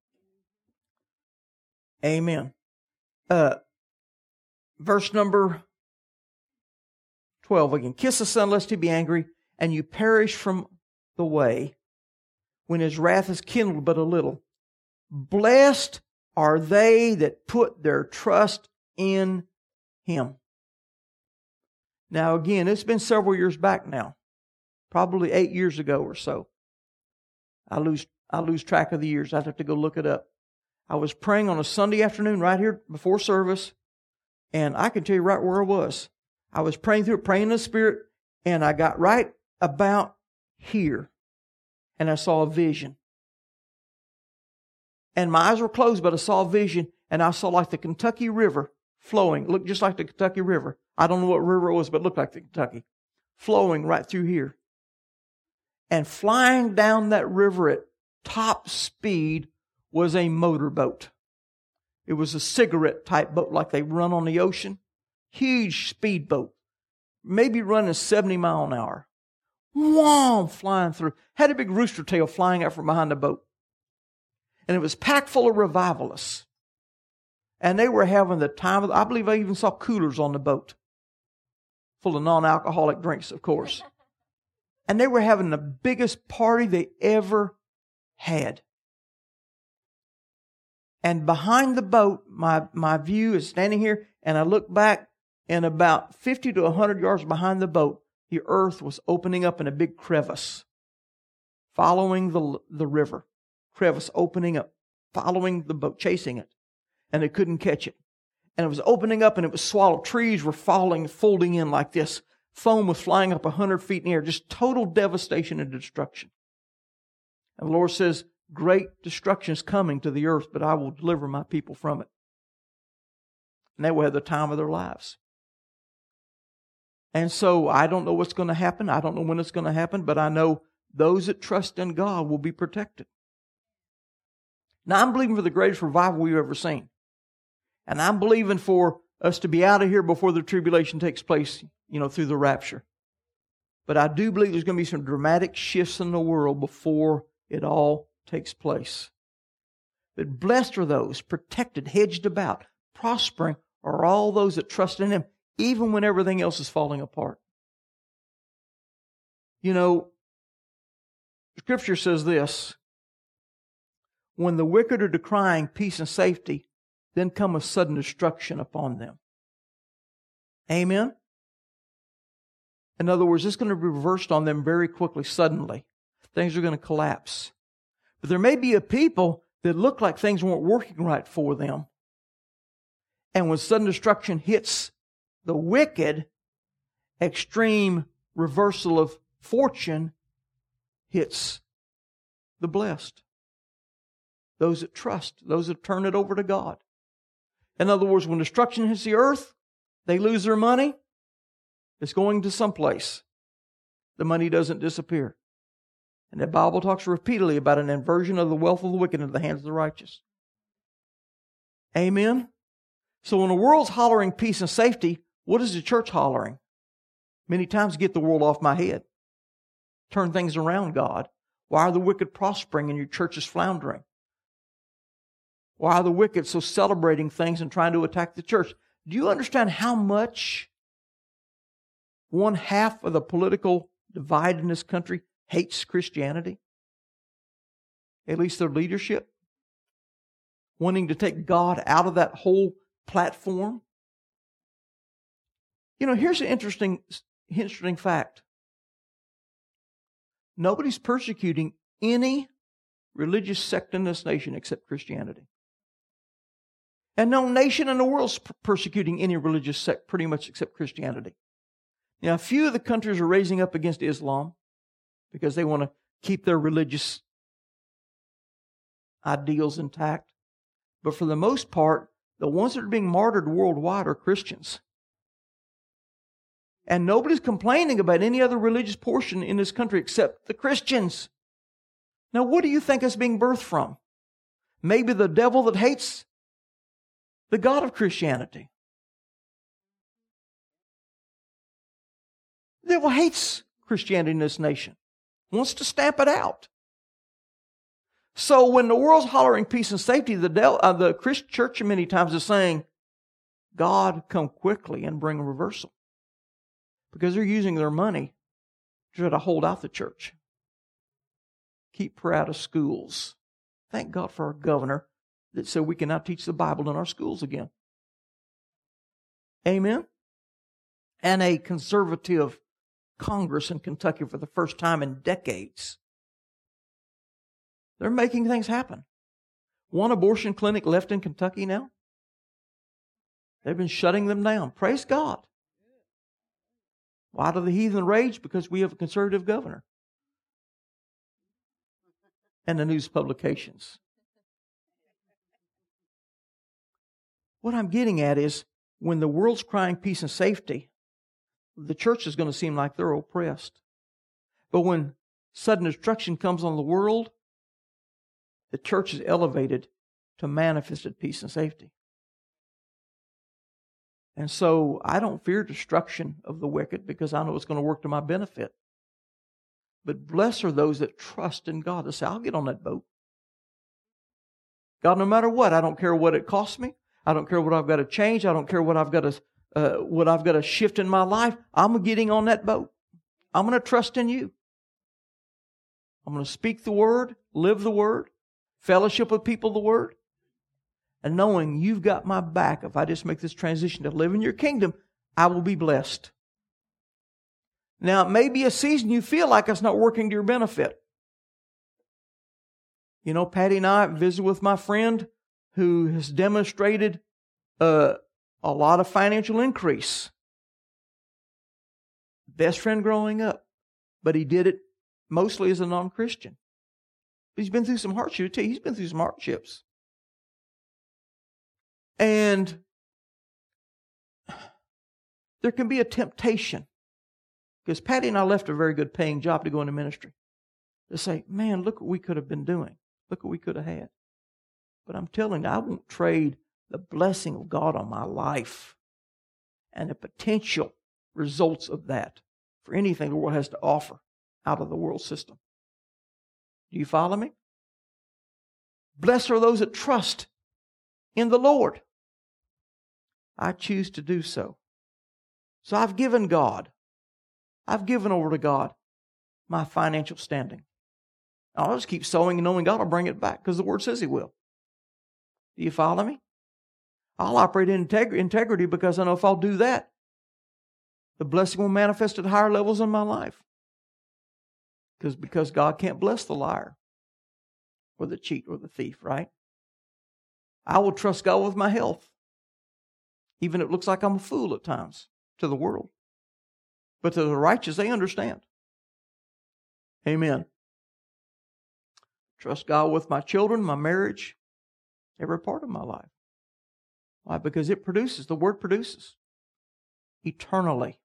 Speaker 1: Amen. Uh, verse number twelve again. Kiss the Son lest He be angry, and you perish from the way when His wrath is kindled but a little. Blessed are they that put their trust in Him. Now again, it's been several years back now. Probably eight years ago or so. I lose I lose track of the years. I'd have to go look it up. I was praying on a Sunday afternoon right here before service, and I can tell you right where I was. I was praying through it, praying in the Spirit, and I got right about here, and I saw a vision. And my eyes were closed, but I saw a vision, and I saw like the Kentucky River flowing. It looked just like the Kentucky River. I don't know what river it was, but it looked like the Kentucky. Flowing right through here. And flying down that river at top speed was a motorboat. It was a cigarette type boat like they run on the ocean. Huge speedboat. Maybe running seventy mile an hour. Whoom, flying through. Had a big rooster tail flying out from behind the boat. And it was packed full of revivalists. And they were having the time of, I believe I even saw coolers on the boat. Full of non-alcoholic drinks, of course. And they were having the biggest party they ever had. And behind the boat, my, my view is standing here, and I look back, and about fifty to one hundred yards behind the boat the earth was opening up in a big crevice, following the, the river. Crevice opening up, following the boat, chasing it. And they couldn't catch it. And it was opening up and it was swallowed. Trees were falling, folding in like this. Foam was flying up a hundred feet in the air. Just total devastation and destruction. And the Lord says, great destruction is coming to the earth, but I will deliver my people from it. And they will have the time of their lives. And so I don't know what's going to happen. I don't know when it's going to happen, but I know those that trust in God will be protected. Now I'm believing for the greatest revival we've ever seen. And I'm believing for us to be out of here before the tribulation takes place, you know, through the rapture. But I do believe there's going to be some dramatic shifts in the world before it all takes place. But blessed are those, protected, hedged about, prospering, are all those that trust in Him, even when everything else is falling apart. You know, Scripture says this, when the wicked are decrying peace and safety, then come a sudden destruction upon them. Amen? In other words, it's going to be reversed on them very quickly, suddenly. Things are going to collapse. But there may be a people that look like things weren't working right for them. And when sudden destruction hits the wicked, extreme reversal of fortune hits the blessed. Those that trust, those that turn it over to God. In other words, when destruction hits the earth, they lose their money. It's going to someplace. The money doesn't disappear. And the Bible talks repeatedly about an inversion of the wealth of the wicked into the hands of the righteous. Amen? So when the world's hollering peace and safety, what is the church hollering? Many times, get the world off my head. Turn things around, God. Why are the wicked prospering and your church is floundering? Why are the wicked so celebrating things and trying to attack the church? Do you understand how much one half of the political divide in this country hates Christianity? At least their leadership. Wanting to take God out of that whole platform. You know, here's an interesting, interesting fact. Nobody's persecuting any religious sect in this nation except Christianity. And no nation in the world is persecuting any religious sect pretty much except Christianity. Now, a few of the countries are raising up against Islam because they want to keep their religious ideals intact. But for the most part, the ones that are being martyred worldwide are Christians. And nobody's complaining about any other religious portion in this country except the Christians. Now, what do you think is being birthed from? Maybe the devil that hates the God of Christianity. The devil hates Christianity in this nation. Wants to stamp it out. So when the world's hollering peace and safety, the, devil, uh, the Christian church many times is saying, God, come quickly and bring a reversal. Because they're using their money to try to hold out the church. Keep prayer out of schools. Thank God for our governor that said we can now teach the Bible in our schools again. Amen? And a conservative Congress in Kentucky for the first time in decades. They're making things happen. One abortion clinic left in Kentucky now. They've been shutting them down. Praise God. Why do the heathen rage? Because we have a conservative governor. And the news publications. What I'm getting at is, when the world's crying peace and safety, the church is going to seem like they're oppressed. But when sudden destruction comes on the world, the church is elevated to manifested peace and safety. And so I don't fear destruction of the wicked because I know it's going to work to my benefit. But blessed are those that trust in God. They say, I'll get on that boat. God, no matter what, I don't care what it costs me. I don't care what I've got to change. I don't care what I've got to uh, what I've got to shift in my life. I'm getting on that boat. I'm going to trust in you. I'm going to speak the word, live the word, fellowship with people the word, and knowing you've got my back. If I just make this transition to live in your kingdom, I will be blessed. Now, it may be a season you feel like it's not working to your benefit. You know, Patty and I visited with my friend who has demonstrated uh, a lot of financial increase. Best friend growing up. But he did it mostly as a non-Christian. He's been through some hardships. Too. He's been through some hardships. And there can be a temptation. Because Patty and I left a very good paying job to go into ministry. To say, man, look what we could have been doing. Look what we could have had. But I'm telling you, I won't trade the blessing of God on my life and the potential results of that for anything the world has to offer out of the world system. Do you follow me? Blessed are those that trust in the Lord. I choose to do so. So I've given God, I've given over to God my financial standing. I'll just keep sowing and knowing God will bring it back because the Word says He will. Do you follow me? I'll operate in integ- integrity because I know if I'll do that, the blessing will manifest at higher levels in my life. Because because God can't bless the liar or the cheat or the thief, right? I will trust God with my health. Even if it looks like I'm a fool at times to the world. But to the righteous, they understand. Amen. Trust God with my children, my marriage, every part of my life. Why? Because it produces, the Word produces eternally.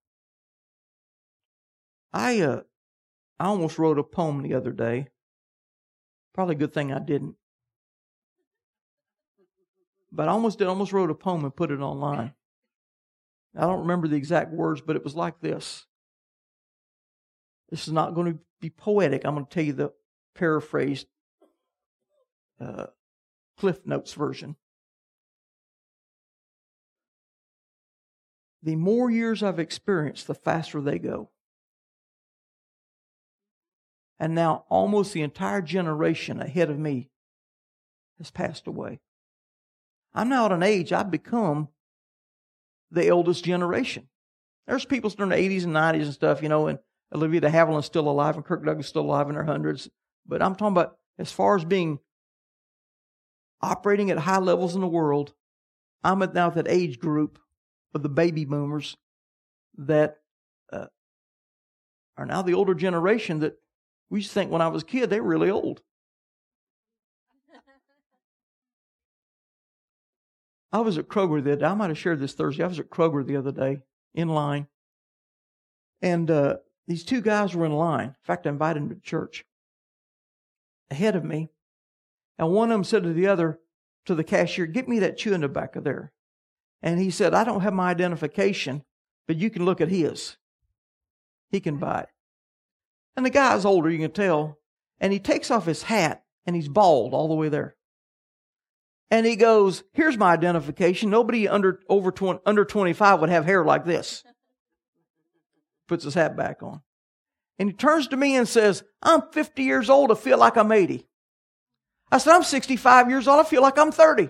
Speaker 1: I uh, I almost wrote a poem the other day. Probably a good thing I didn't. But I almost did, almost wrote a poem and put it online. I don't remember the exact words, but it was like this. This is not going to be poetic. I'm going to tell you the paraphrased uh, Cliff Notes version. The more years I've experienced, the faster they go. And now almost the entire generation ahead of me has passed away. I'm now at an age I've become the eldest generation. There's people in their eighties and nineties and stuff, you know, and Olivia de Havilland's still alive and Kirk Douglas is still alive in their hundreds. But I'm talking about as far as being operating at high levels in the world, I'm at now at that age group of the baby boomers that uh, are now the older generation that we used to think when I was a kid, they were really old. I was at Kroger the other day. I might have shared this Thursday. I was at Kroger the other day in line. And uh, these two guys were in line. In fact, I invited them to church ahead of me. And one of them said to the other, to the cashier, get me that chewing tobacco there. And he said, I don't have my identification, but you can look at his. He can buy it. And the guy's older, you can tell. And he takes off his hat, and he's bald all the way there. And he goes, here's my identification. Nobody under over twenty, under twenty-five would have hair like this. Puts his hat back on. And he turns to me and says, I'm fifty years old. I feel like I'm eighty. I said, I'm sixty-five years old. I feel like I'm thirty.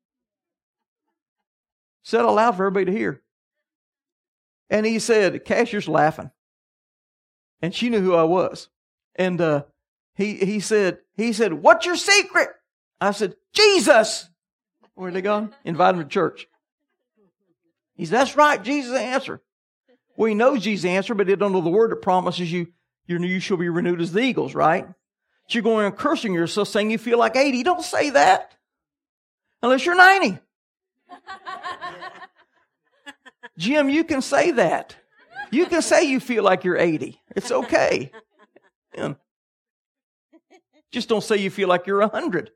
Speaker 1: Said aloud for everybody to hear. And he said, the cashier's laughing. And she knew who I was. And uh, he he said, he said, what's your secret? I said, Jesus. Where'd they go? Invite him to church. He said, that's right, Jesus answer. Well, he knows Jesus answer, but he don't know the word that promises you, you, you shall be renewed as the eagles, right? So you're going and cursing yourself, saying you feel like eighty. Don't say that. Unless you're ninety. Jim, you can say that. You can say you feel like you're eighty. It's okay. Yeah. Just don't say you feel like you're one hundred.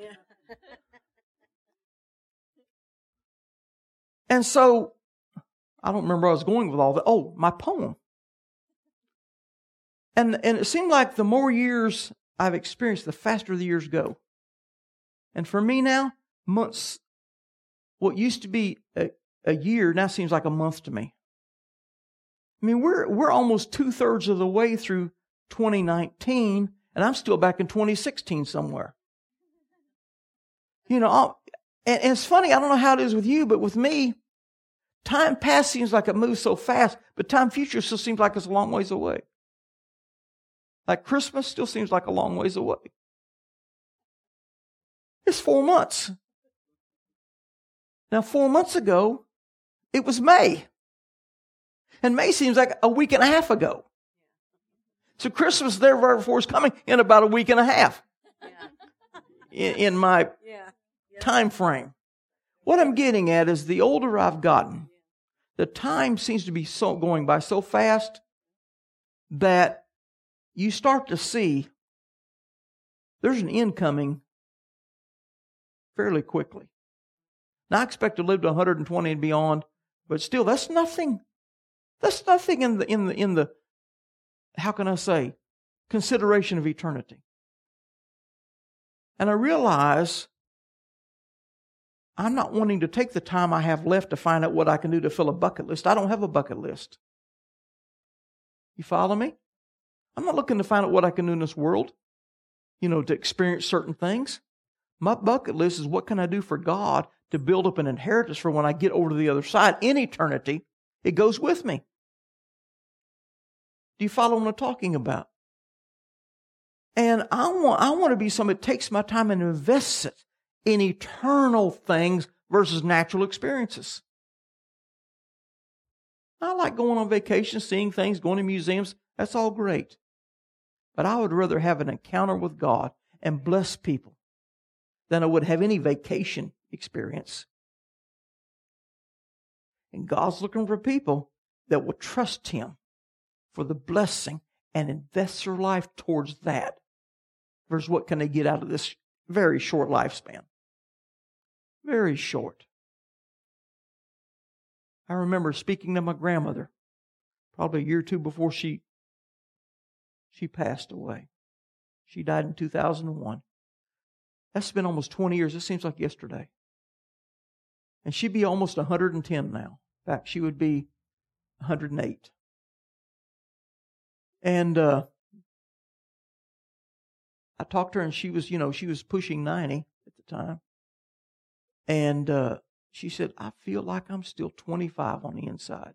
Speaker 1: And so, I don't remember where I was going with all that. Oh, my poem. And, and it seemed like the more years I've experienced, the faster the years go. And for me now, months, what used to be a, a year now seems like a month to me. I mean, we're we're almost two-thirds of the way through twenty nineteen, and I'm still back in twenty sixteen somewhere. You know, I'll, and, and it's funny, I don't know how it is with you, but with me, time past seems like it moves so fast, but time future still seems like it's a long ways away. Like Christmas still seems like a long ways away. It's four months. Now, four months ago, it was May. And May seems like a week and a half ago. So Christmas, therefore, is coming in about a week and a half in, in my time frame. What I'm getting at is the older I've gotten, the time seems to be so going by so fast that you start to see there's an end coming fairly quickly. Now, I expect to live to one hundred twenty and beyond, but still, that's nothing. That's nothing in the in the in the how can I say consideration of eternity. And I realize I'm not wanting to take the time I have left to find out what I can do to fill a bucket list. I don't have a bucket list. You follow me? I'm not looking to find out what I can do in this world, you know, to experience certain things. My bucket list is what can I do for God to build up an inheritance for when I get over to the other side in eternity. It goes with me. Do you follow what I'm talking about? And I want, I want to be someone that takes my time and invests it in eternal things versus natural experiences. I like going on vacation, seeing things, going to museums. That's all great. But I would rather have an encounter with God and bless people than I would have any vacation experience. And God's looking for people that will trust Him for the blessing and invest their life towards that versus what can they get out of this very short lifespan. Very short. I remember speaking to my grandmother probably a year or two before she, she passed away. She died in two thousand one. That's been almost twenty years. It seems like yesterday. And she'd be almost one hundred ten now. In fact, she would be one hundred eight. And uh, I talked to her, and she was, you know, she was pushing ninety at the time. And uh, she said, I feel like I'm still twenty-five on the inside.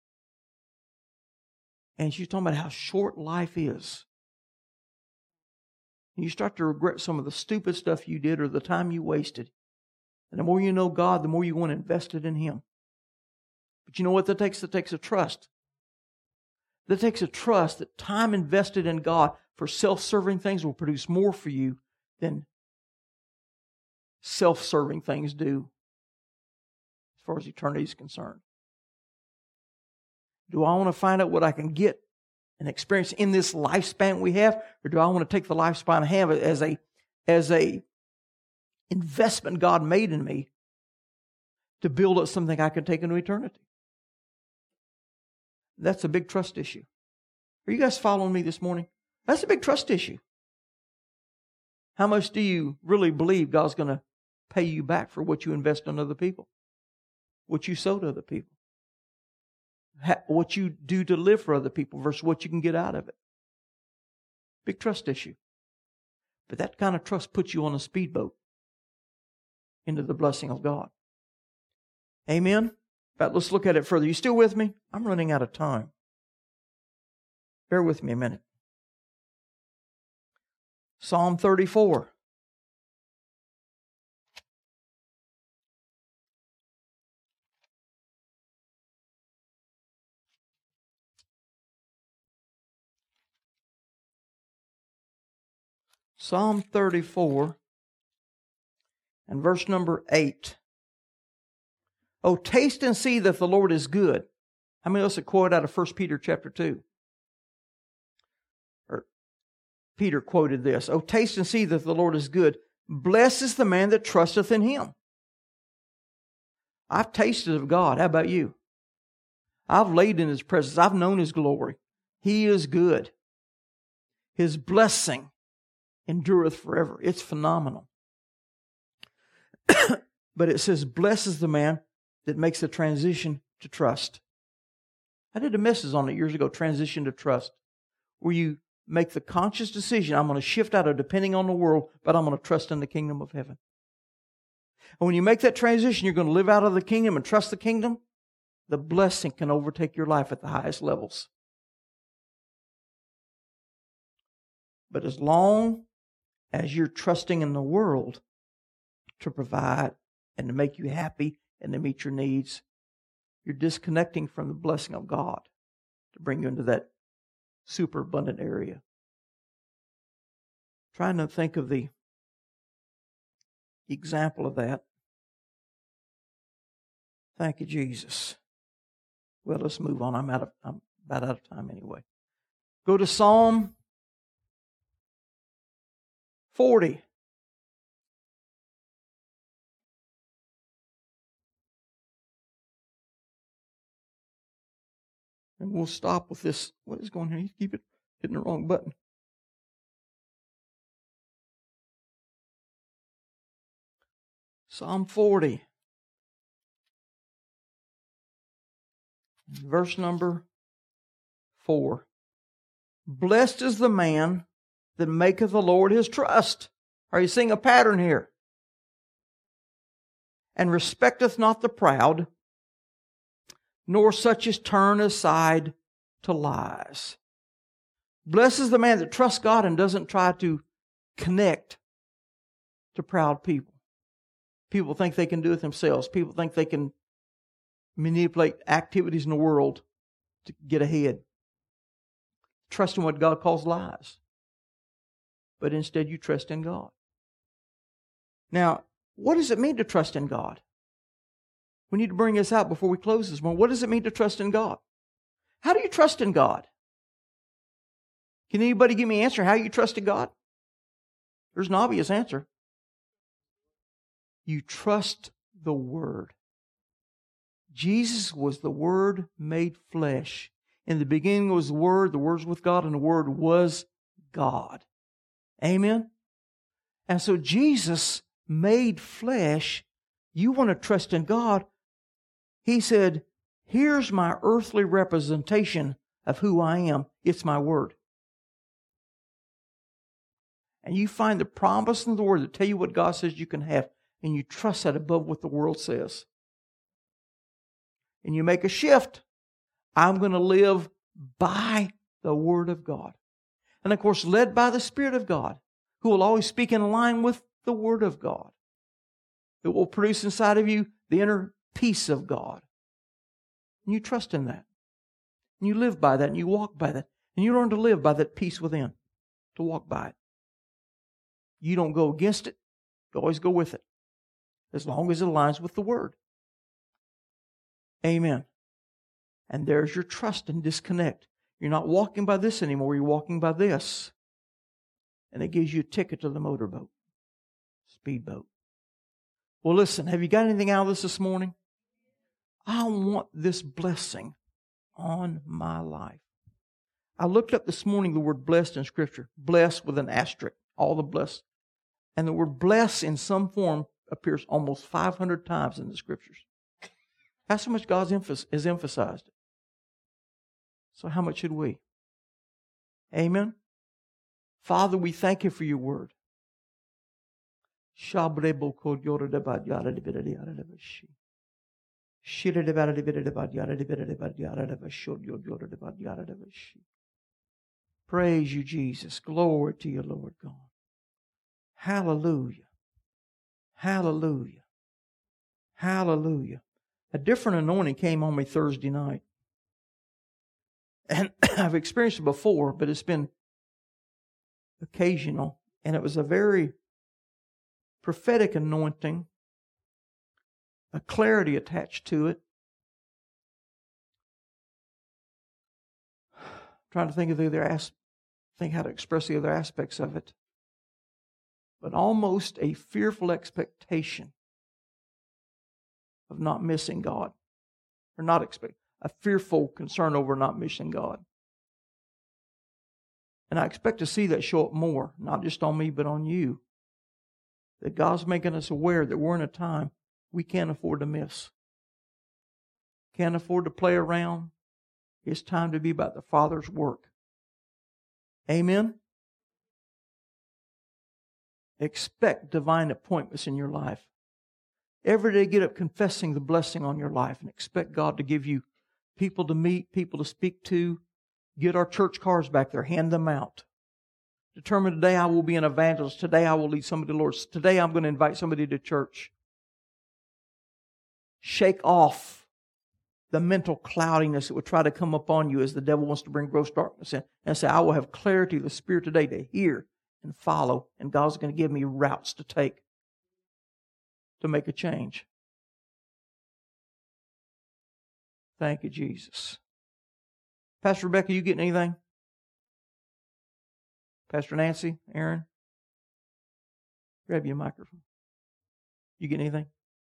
Speaker 1: And she's talking about how short life is. And you start to regret some of the stupid stuff you did or the time you wasted. And the more you know God, the more you want to invest it in Him. But you know what that takes? That takes a trust. That takes a trust that time invested in God for self-serving things will produce more for you than self-serving things do as far as eternity is concerned. Do I want to find out what I can get and experience in this lifespan we have, or do I want to take the lifespan I have as a as a investment God made in me to build up something I can take into eternity? That's a big trust issue. Are you guys following me this morning? That's a big trust issue. How much do you really believe God's going to pay you back for what you invest in other people? What you sow to other people? What you do to live for other people versus what you can get out of it? Big trust issue. But that kind of trust puts you on a speedboat into the blessing of God. Amen? But let's look at it further. You still with me? I'm running out of time. Bear with me a minute. Psalm thirty-four. Psalm thirty-four and verse number eight. Oh, taste and see that the Lord is good. How many of us have quoted out of First Peter chapter two? Or Peter quoted this. Oh, taste and see that the Lord is good. Blessed is the man that trusteth in Him. I've tasted of God. How about you? I've laid in His presence. I've known His glory. He is good. His blessing endureth forever. It's phenomenal. But it says, blessed is the man that makes the transition to trust. I did a message on it years ago, transition to trust, where you make the conscious decision, I'm going to shift out of depending on the world, but I'm going to trust in the kingdom of heaven. And when you make that transition, you're going to live out of the kingdom and trust the kingdom. the blessing can overtake your life at the highest levels. But as long as you're trusting in the world to provide and to make you happy and to meet your needs, you're disconnecting from the blessing of God to bring you into that superabundant area. Trying to think of the example of that. Thank you, Jesus. Well, let's move on. I'm out of I'm about out of time anyway. Go to Psalm forty. And we'll stop with this. What is going on here? You keep it hitting the wrong button. Psalm forty. Verse number four. Blessed is the man that maketh the Lord his trust. Are you seeing a pattern here? And respecteth not the proud, nor such as turn aside to lies. Blessed is the man that trusts God and doesn't try to connect to proud people. People think they can do it themselves. People think they can manipulate activities in the world to get ahead. Trust in what God calls lies. But instead you trust in God. Now, what does it mean to trust in God? We need to bring this out before we close this morning. What does it mean to trust in God? How do you trust in God? Can anybody give me an answer how you trust in God? There's an obvious answer. You trust the Word. Jesus was the Word made flesh. In the beginning was the Word, the Word was with God, and the Word was God. Amen? And so Jesus made flesh. You want to trust in God. He said, here's my earthly representation of who I am. It's my Word. And you find the promise in the Word that tell you what God says you can have, and you trust that above what the world says. And you make a shift. I'm going to live by the Word of God. And of course, led by the Spirit of God, who will always speak in line with the Word of God. It will produce inside of you the inner peace of God. And you trust in that. And you live by that, and you walk by that. And you learn to live by that peace within, to walk by it. You don't go against it. You always go with it, as long as it aligns with the Word. Amen. And there's your trust and disconnect. You're not walking by this anymore. You're walking by this. And it gives you a ticket to the motorboat, speedboat. Well, listen, have you got anything out of this this morning? I want this blessing on my life. I looked up this morning the word blessed in Scripture. Blessed with an asterisk. All the blessed. And the word blessed in some form appears almost five hundred times in the Scriptures. That's how much God has emphasized it. So how much should we? Amen? Father, we thank you for your word. Praise you, Jesus. Glory to you, Lord God. Hallelujah. Hallelujah. Hallelujah. A different anointing came on me Thursday night. And I've experienced it before, but it's been occasional. And it was a very prophetic anointing, a clarity attached to it. I'm trying to think of the other as- think how to express the other aspects of it. But almost a fearful expectation of not missing God. Or not expect a fearful concern over not missing God. And I expect to see that show up more, not just on me, but on you. That God's making us aware that we're in a time we can't afford to miss. Can't afford to play around. It's time to be about the Father's work. Amen? Expect divine appointments in your life. Every day get up confessing the blessing on your life and expect God to give you people to meet, people to speak to. Get our church cards back there. Hand them out. Determine today I will be an evangelist. Today I will lead somebody to the Lord. Today I'm going to invite somebody to church. Shake off the mental cloudiness that would try to come upon you as the devil wants to bring gross darkness in. And say, I will have clarity of the Spirit today to hear and follow. And God's going to give me routes to take to make a change. Thank you, Jesus. Pastor Rebecca, you getting anything? Pastor Nancy, Aaron? Grab your microphone. You get anything?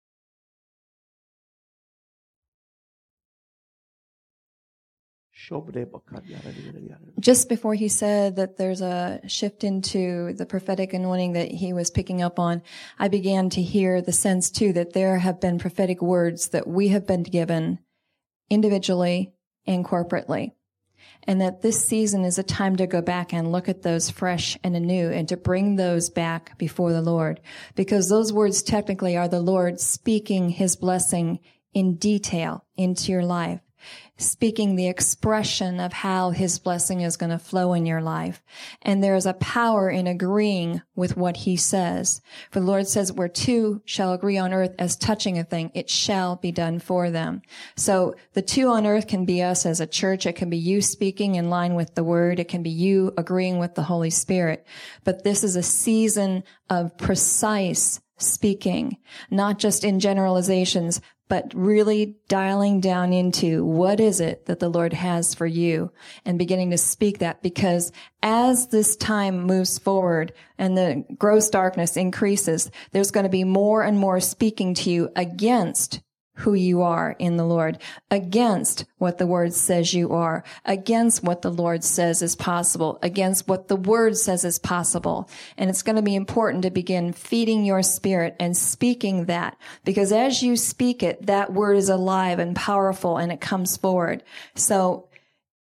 Speaker 2: Just before he said that there's a shift into the prophetic anointing that he was picking up on, I began to hear the sense too that there have been prophetic words that we have been given individually and corporately. And that this season is a time to go back and look at those fresh and anew and to bring those back before the Lord. Because those words technically are the Lord speaking His blessing in detail into your life. Speaking the expression of how His blessing is going to flow in your life. And there is a power in agreeing with what He says. For the Lord says, where two shall agree on earth as touching a thing, it shall be done for them. So the two on earth can be us as a church. It can be you speaking in line with the Word. It can be you agreeing with the Holy Spirit. But this is a season of precise speaking, not just in generalizations, but really dialing down into what is it that the Lord has for you and beginning to speak that, because as this time moves forward and the gross darkness increases, there's going to be more and more speaking to you against who you are in the Lord, against what the Word says you are, against what the Lord says is possible, against what the Word says is possible. And it's going to be important to begin feeding your spirit and speaking that, because as you speak it, that Word is alive and powerful and it comes forward. So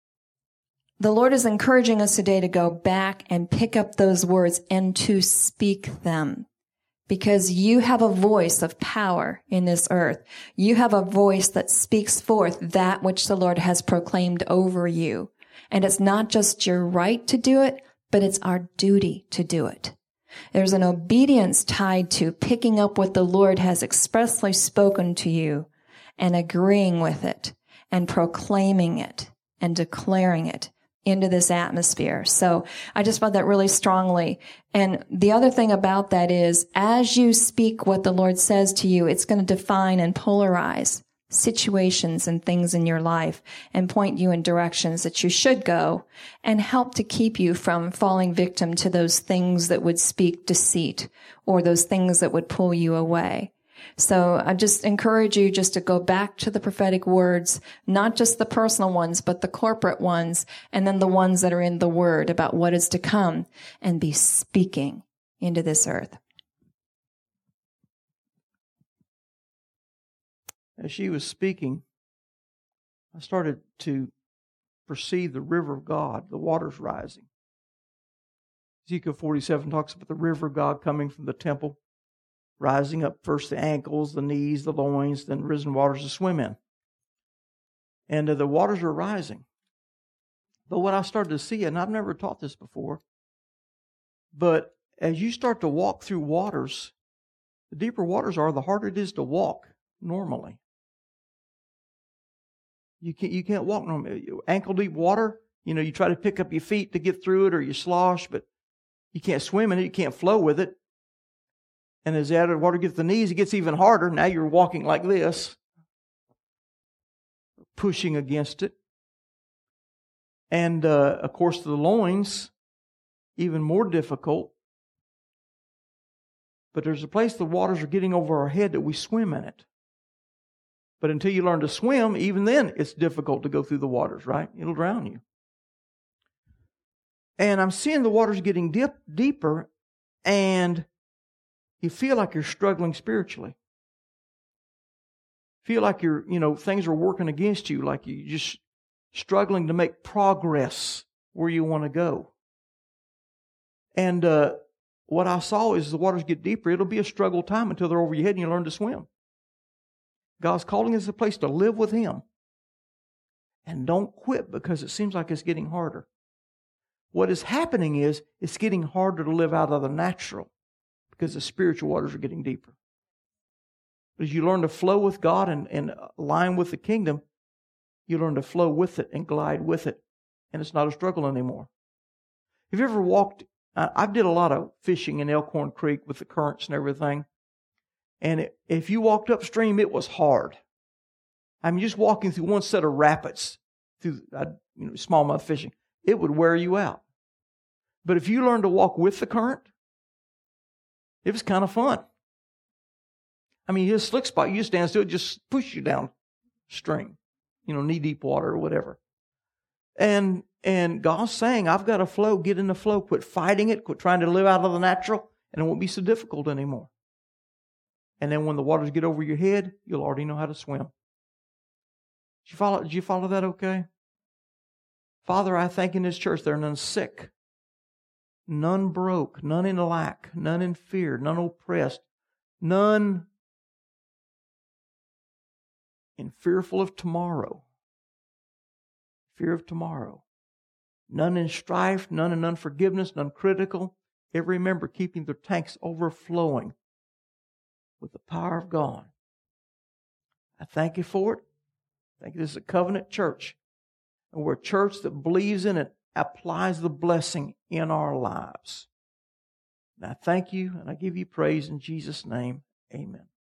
Speaker 2: the Lord is encouraging us today to go back and pick up those words and to speak them. Because you have a voice of power in this earth. You have a voice that speaks forth that which the Lord has proclaimed over you. And it's not just your right to do it, but it's our duty to do it. There's an obedience tied to picking up what the Lord has expressly spoken to you and agreeing with it and proclaiming it and declaring it into this atmosphere. So I just felt that really strongly. And the other thing about that is, as you speak what the Lord says to you, it's going to define and polarize situations and things in your life and point you in directions that you should go and help to keep you from falling victim to those things that would speak deceit or those things that would pull you away. So I just encourage you just to go back to the prophetic words, not just the personal ones, but the corporate ones, and then the ones that are in the Word about what is to come, and be speaking into this earth.
Speaker 1: As she was speaking, I started to perceive the river of God, the waters rising. Ezekiel forty-seven talks about the river of God coming from the temple, rising up first the ankles, the knees, the loins, then risen waters to swim in. And uh, the waters are rising. But what I started to see, and I've never taught this before, but as you start to walk through waters, the deeper waters are, the harder it is to walk normally. You can't, you can't walk normally. Ankle deep water, you know, you try to pick up your feet to get through it, or you slosh, but you can't swim in it, you can't flow with it. And as the water gets to the knees, it gets even harder. Now you're walking like this, pushing against it. And, uh, of course, the loins, even more difficult. But there's a place the waters are getting over our head that we swim in it. But until you learn to swim, even then it's difficult to go through the waters, right? It'll drown you. And I'm seeing the waters getting dip, deeper, and you feel like you're struggling spiritually. Feel like you're, you know, things are working against you, like you're just struggling to make progress where you want to go. And uh, what I saw is the waters get deeper. It'll be a struggle time until they're over your head and you learn to swim. God's calling us a place to live with Him. And don't quit because it seems like it's getting harder. What is happening is it's getting harder to live out of the natural because the spiritual waters are getting deeper. But as you learn to flow with God and, and align with the kingdom, you learn to flow with it and glide with it. And it's not a struggle anymore. Have you ever walked? I did a lot of fishing in Elkhorn Creek with the currents and everything. And it, if you walked upstream, it was hard. I mean, just walking through one set of rapids, through uh, you know, smallmouth fishing, it would wear you out. But if you learn to walk with the current, it was kind of fun. I mean, his slick spot, you stand still, it just push you downstream, you know, knee-deep water or whatever. And and God's saying, I've got a flow, get in the flow, quit fighting it, quit trying to live out of the natural, and it won't be so difficult anymore. And then when the waters get over your head, you'll already know how to swim. Did you follow, did you follow that okay? Father, I thank in this church there are none sick, none broke, none in lack, none in fear, none oppressed, none in fearful of tomorrow. Fear of tomorrow. None in strife, none in unforgiveness, none critical. Every member keeping their tanks overflowing with the power of God. I thank you for it. I think this is a covenant church. And we're a church that believes in it, applies the blessing in our lives. And I thank you and I give you praise in Jesus' name. Amen.